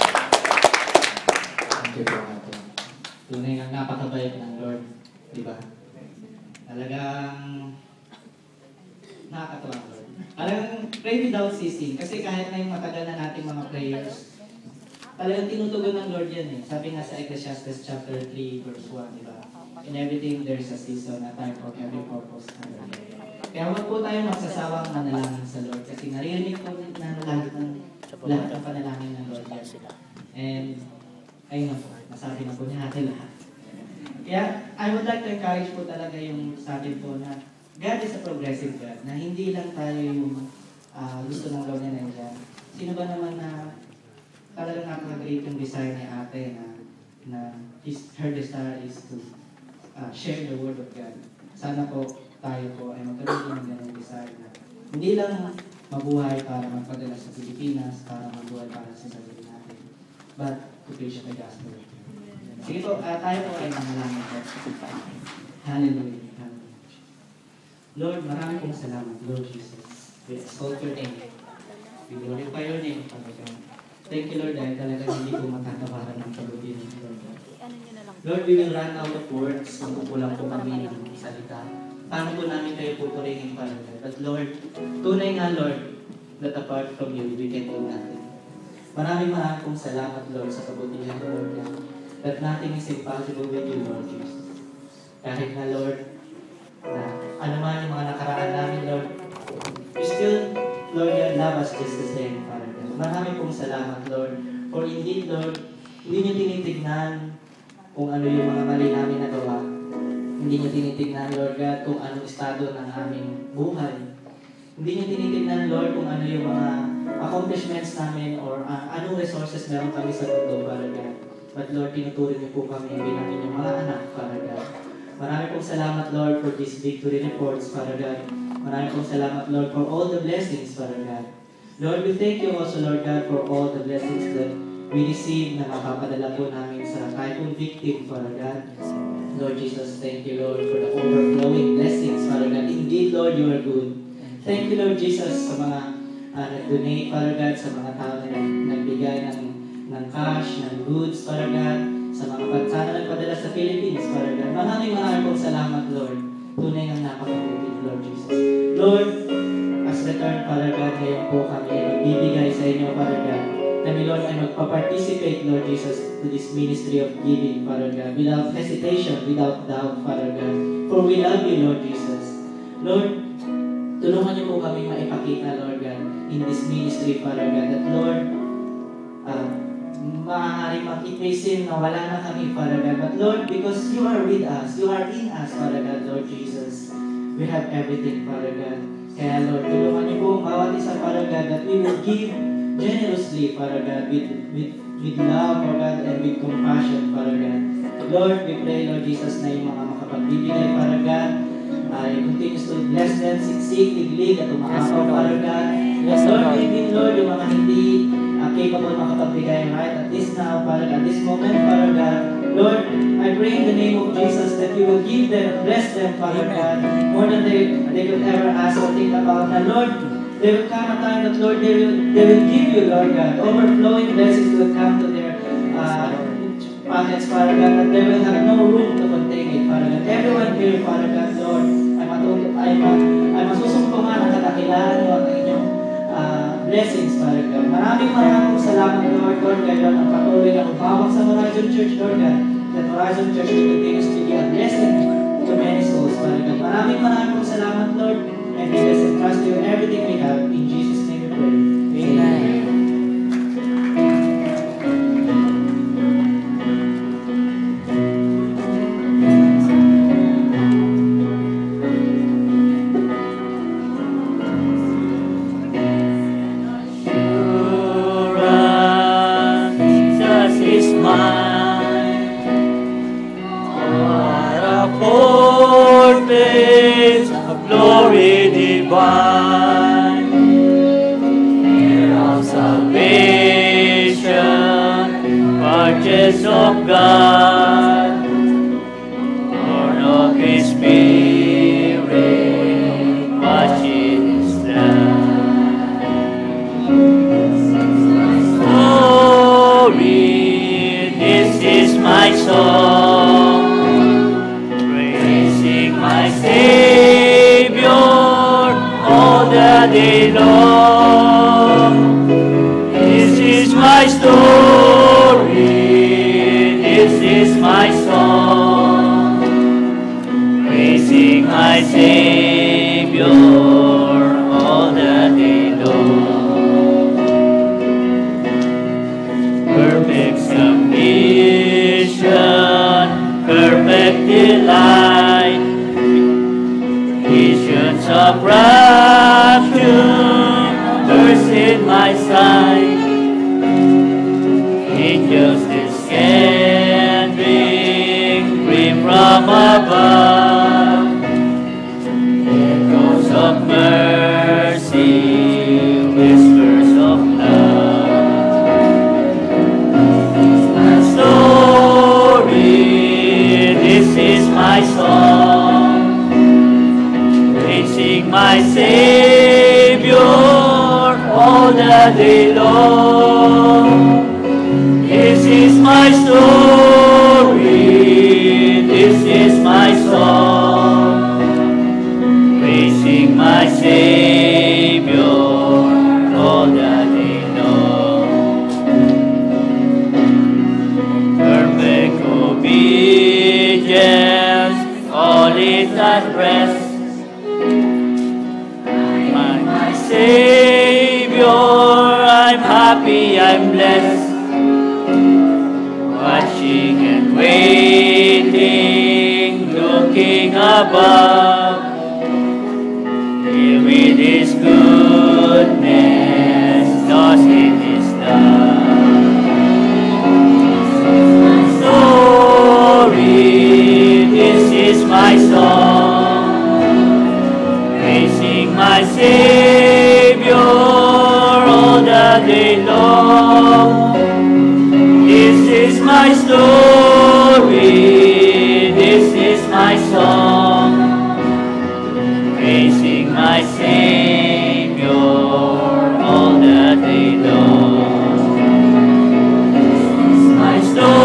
Thank you po natin. Tunay nga napakabait ng Lord. Di ba? Talagang nakakatawa ang Lord. Talagang pray without ceasing. Kasi kahit na yung matagal na nating mga prayers, talagang tinutugon ng Lord yan eh. Sabi nga sa Ecclesiastes chapter three verse one, di ba? In everything there's a season, a time for every purpose under heaven. Kaya huwag po tayo magsasawang manalangin sa Lord kasi naririnig po na lahat ng lahat ng panalangin ng Lord yan. And ayun na po, nasabi na po niya natin lahat. Kaya I would like to encourage po talaga yung sa atin po na God is a progressive God, na hindi lang tayo yung uh, gusto ng Lord niya nandiyan. Sino ba naman na talagang napaka-great yung desire ni ate na, na his, her desire is to uh, share the word of God. Sana po tayo po ay magkaroon din ng ganung desire na hindi lang mabuhay para magpadala sa Pilipinas, para mabuhay para sa sarili natin, but to preach the gospel. Sige po, uh, tayo po ay manalangin po. Hallelujah. Lord, marami pong salamat, Lord Jesus. We exalt your name. We glorify your name, Father God. Thank you, Lord, dahil talaga hindi po matatawaran ng pagod-in, Lord God. Lord, we will run out of words kung kukulang po kami ng salita. Paano po namin kayo pupurihin, Father God? But Lord, tunay nga, Lord, that apart from you, we can do nothing. Maraming maraming pong salamat, Lord, sa kabutihan, Lord God. That nothing is impossible with you, Lord Jesus. Kahit na, Lord, na ano man yung mga nakaraan namin, Lord, you still, Lord, you love us just the same, Father God. Maraming pong salamat, Lord. For indeed, Lord, hindi niyo tinitignan kung ano yung mga mali namin nagawa. Hindi niyo tinitignan, Lord God, kung anong estado ng aming buhay. Hindi niyo tinitignan, Lord, kung ano yung mga accomplishments namin or uh, anong resources meron kami sa mundo, Father God. But Lord, tinuturing niyo po kami bilang inyong mga anak, Father God. Marami pong salamat, Lord, for these victory reports, Father God. Marami pong salamat, Lord, for all the blessings, Father God. Lord, we thank you also, Lord God, for all the blessings that we receive na mapapadala po namin sa kahit pong victim, Father God. Lord Jesus, thank you, Lord, for the overflowing blessings, Father God. Indeed, Lord, you are good. Thank you, Lord Jesus, sa mga uh, nag-donate, Father God, sa mga tao na nagbigay ng, ng cash, ng goods, Father God, sa mga pansana nagpadala sa Philippines, Father God. Maraming maraming pong salamat, Lord. Tunay ang napakabuti, Lord Jesus. Lord, as return, Father God, ngayon po kami magbibigay sa inyo, Father God. Kami, Lord, ay magpa-participate, Lord Jesus, to this ministry of giving, Father God, without hesitation, without doubt, Father God. For we love you, Lord Jesus. Lord, tulungan niyo po kami maipakita, Lord God, in this ministry, Father God, that, Lord, uh, maaaring it may seem na wala na kami, Father God. But Lord, because you are with us, you are in us, Father God, Lord Jesus, we have everything, Father God. Kaya Lord, tulungan niyo po bawat isa, Father God, that we will give generously, Father God, with, with, with love, Father God, and with compassion, Father God. Lord, we pray, Lord Jesus, na yung mga makapagbibigay, Father God, ay uh, continues to bless them, siksik, liglig, at umakaw, Father God. Yes, Lord, even Lord, yung mga hindi uh, capable makapagbigay right at this now, Father, at this moment, Father God. Lord, I pray in the name of Jesus that you will give them, bless them, Father God, more than they, they could ever ask or think about. And Lord, there will come a time that, Lord, they will, they will give you, Lord God, overflowing blessings will come to their uh, pockets, Father God, and they will have no room to contain it, Father God. Everyone here, Father God, Lord, ay, matuto, ay, ay masusumpungan ang kadakilaan mo at inyong uh, blessings, Father God. Maraming maraming salamat, Lord, Lord, ngayon ang patuloy na umawag sa Horizon Church, Lord God, that Horizon Church will continues to be a blessing to many souls, Father God. Maraming maraming salamat, Lord, and we just entrust you everything we have. In Jesus' name we pray. Amen. Savior. in my sight. Angels descending, bring from above. Echoes of mercy, whispers of love. My story, this is my song, praising my Savior all the day long. This is my story, this is my song, praising my Savior all the day long. Perfect obedience, all is at rest. My, my Savior, I'm happy, I'm blessed. Watching and waiting, looking above, here with His goodness, lost in His love. My story, this is my song, praising my Savior all the day long. This is my story, this is my song, praising my Savior all the day long. This is my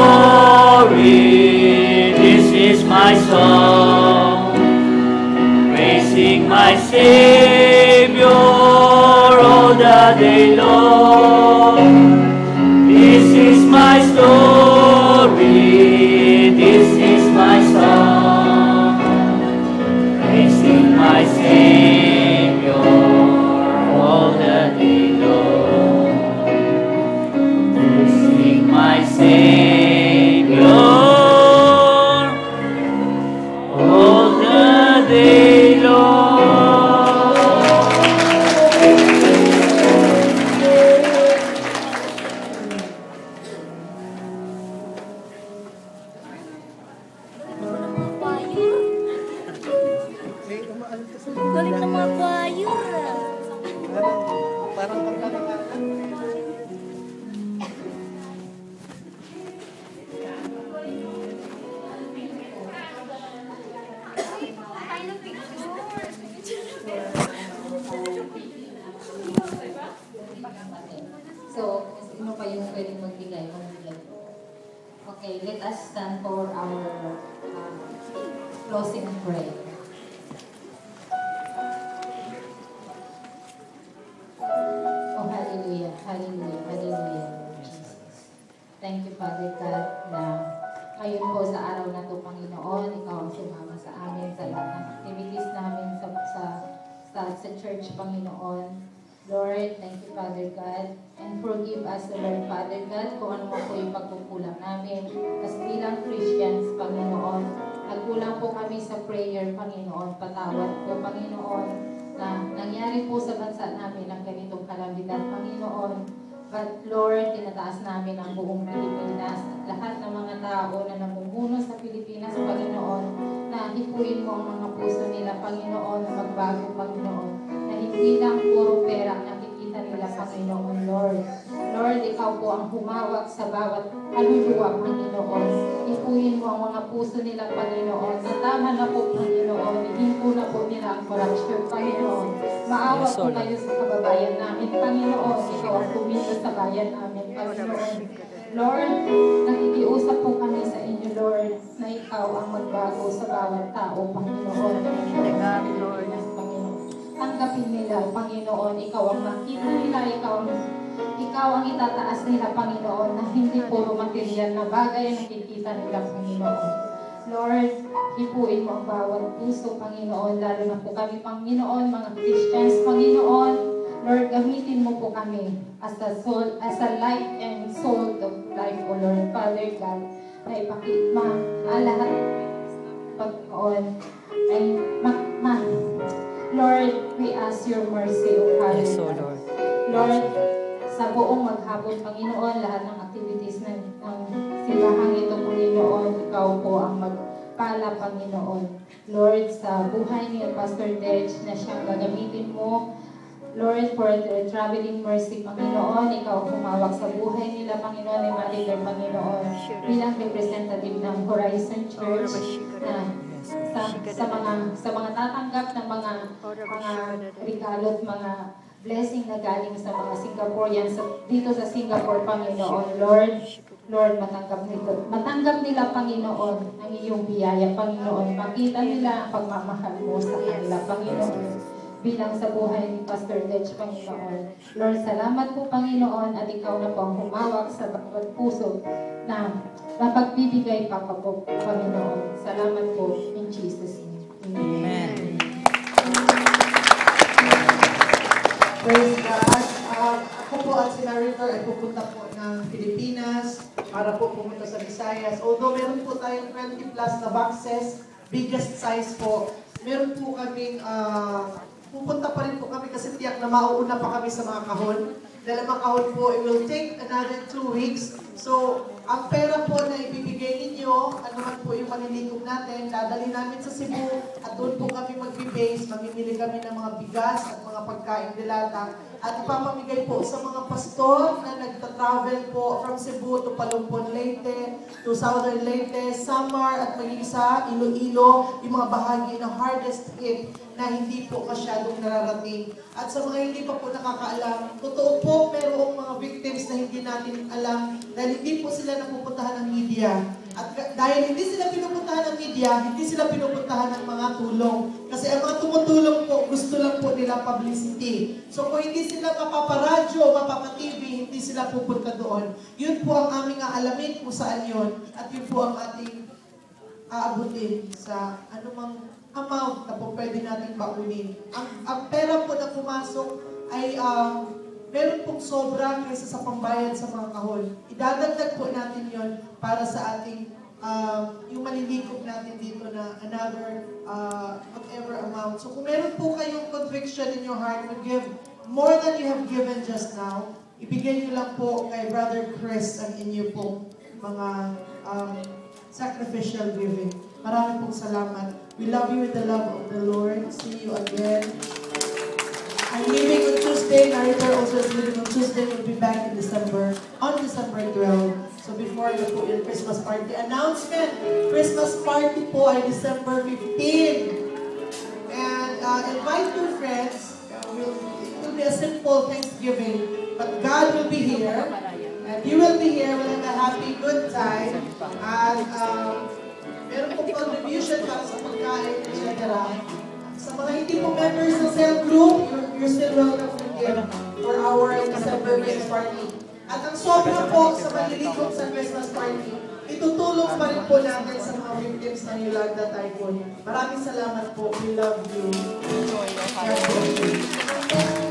story, this is my song, praising my Savior all the day long. This is my story, this is my song, praising my Savior all the day long. Praising my Savior all the day long. Galing ng mga choir. So, sino pa yung pwedeng magbigay? Magbigay. Okay, let us stand for our uh, closing prayer. Oh, hallelujah, hallelujah, hallelujah, Jesus. Thank you, Father God, na ngayon po sa araw na to, Panginoon, Ikaw ang sumama sa amin sa lahat ng activities namin sa, sa, sa, sa church, Panginoon. Lord, thank you, Father God, and forgive us, Lord, Father God, kung ano man po yung pagkukulang namin. Kasi bilang Christians, Panginoon, nagkulang po kami sa prayer, Panginoon. Patawad po, Panginoon, na nangyari po sa bansa namin ang ganitong kalamidad, Panginoon. But Lord, tinataas namin ang buong Pilipinas at lahat ng mga tao na namumuno sa Pilipinas, Panginoon, na hipuin mo ang mga puso nila, Panginoon, na magbago, Panginoon, na hindi lang puro pera ang nakikita nila, Panginoon, Lord. Lord, Ikaw po ang humawak sa bawat kaluluwa, Panginoon. Hipuin mo ang mga puso nila, Panginoon. Natama na po, Panginoon. Ihinto na po nila ang corruption, Panginoon. Maawa po kayo sa kababayan namin, Panginoon. Ikaw ang kumilos sa bayan namin, Panginoon. Lord, nakikiusap po kami sa inyo, Lord, na Ikaw ang magbago sa bawat tao, Panginoon. Lord, Panginoon. Tanggapin nila, Panginoon. Ikaw ang makita nila, Ikaw ang Ikaw ang itataas nila, Panginoon, na hindi puro material na bagay ang nakikita nila, Panginoon. Lord, hipuin mo ang bawat puso, Panginoon, lalo na po kami, Panginoon, mga Christians, Panginoon. Lord, gamitin mo po kami as a soul, as a light and soul of life, O Lord, Father God, na ipakita ang lahat, Panginoon, ay ma, ma, Lord, we ask your mercy, O Father Yes, O God. Lord. Lord, sa buong maghapon, Panginoon, lahat ng activities ng, ng simbahang ito, Panginoon, Ikaw po ang magpala, Panginoon. Lord, sa buhay ni Pastor Dej na siyang gagamitin mo, Lord, for the traveling mercy, Panginoon, Ikaw humawak sa buhay nila, Panginoon, ni Maligar, Panginoon, bilang representative ng Horizon Church na sa, sa mga sa mga tatanggap ng mga mga regalo at mga blessing na galing sa mga Singaporeans dito sa Singapore, Panginoon. Lord, Lord, matanggap nito. Matanggap nila, Panginoon, ang iyong biyaya, Panginoon. Makita nila ang pagmamahal mo sa kanila, Panginoon, bilang sa buhay ni Pastor Dej, Panginoon. Lord, salamat po, Panginoon, at ikaw na po ang humawak sa bawat puso na mapagbibigay pa pa po, Panginoon. Salamat po, in Jesus' name. Amen. Praise God. Uh, ako po at si Narrator ay pupunta po ng Pilipinas para po pumunta sa Visayas. Although meron po tayong twenty plus na boxes, biggest size po, meron po kaming, uh, pupunta pa rin po kami kasi tiyak na mauuna pa kami sa mga kahon. Dahil ang mga kahon po, it will take another two weeks. So, ang pera po na ibibigay ninyo, ano man po yung manilikom natin, dadali namin sa Cebu at doon po kami mag-base, mamimili kami ng mga bigas at mga pagkain dilata at ipapamigay po sa mga pastor na nagta-travel po from Cebu to Palumpon, Leyte, to Southern Leyte, Samar at maging sa Iloilo, yung mga bahagi ng hardest hit na hindi po masyadong nararating. At sa mga hindi pa po nakakaalam, totoo po merong mga victims na hindi natin alam dahil hindi po sila napupuntahan ng media. At dahil hindi sila pinupuntahan ng media, hindi sila pinupuntahan ng mga tulong. Kasi ang mga tumutulong po, gusto lang po nila publicity. So kung hindi sila mapaparadyo, mapapa-T V, hindi sila pupunta doon. Yun po ang aming aalamin kung saan yun. At yun po ang ating aabutin sa anumang amount na po pwede natin baunin. Ang, ang pera po na pumasok ay um, meron pong sobra kaysa sa pambayad sa mga kahon. Idadagdag po natin yon para sa ating, uh, yung malilikom natin dito na another uh, whatever amount. So kung meron po kayong conviction in your heart to give more than you have given just now, ibigay nyo lang po kay Brother Chris ang inyo pong mga um, sacrificial giving. Maraming pong salamat. We love you with the love of the Lord. See you again. I'm leaving on Tuesday. Narrator also is leaving on Tuesday. We'll be back in December, on December twelfth. So before we po yung Christmas party announcement, Christmas party po ay December fifteenth. And uh, invite your friends. Uh, we'll, it will be a simple Thanksgiving, but God will be here. And you will be here. We'll have a happy, good time. And um, meron pong contribution para sa pagkain, et cetera. Sa mga hindi po members ng cell group, you're, you're still welcome to give for our December Christmas party. At ang sobra po sa malilikom sa Christmas party, itutulong pa rin po natin sa mga victims ng Yolanda Typhoon. Maraming salamat po. We love you. God bless you.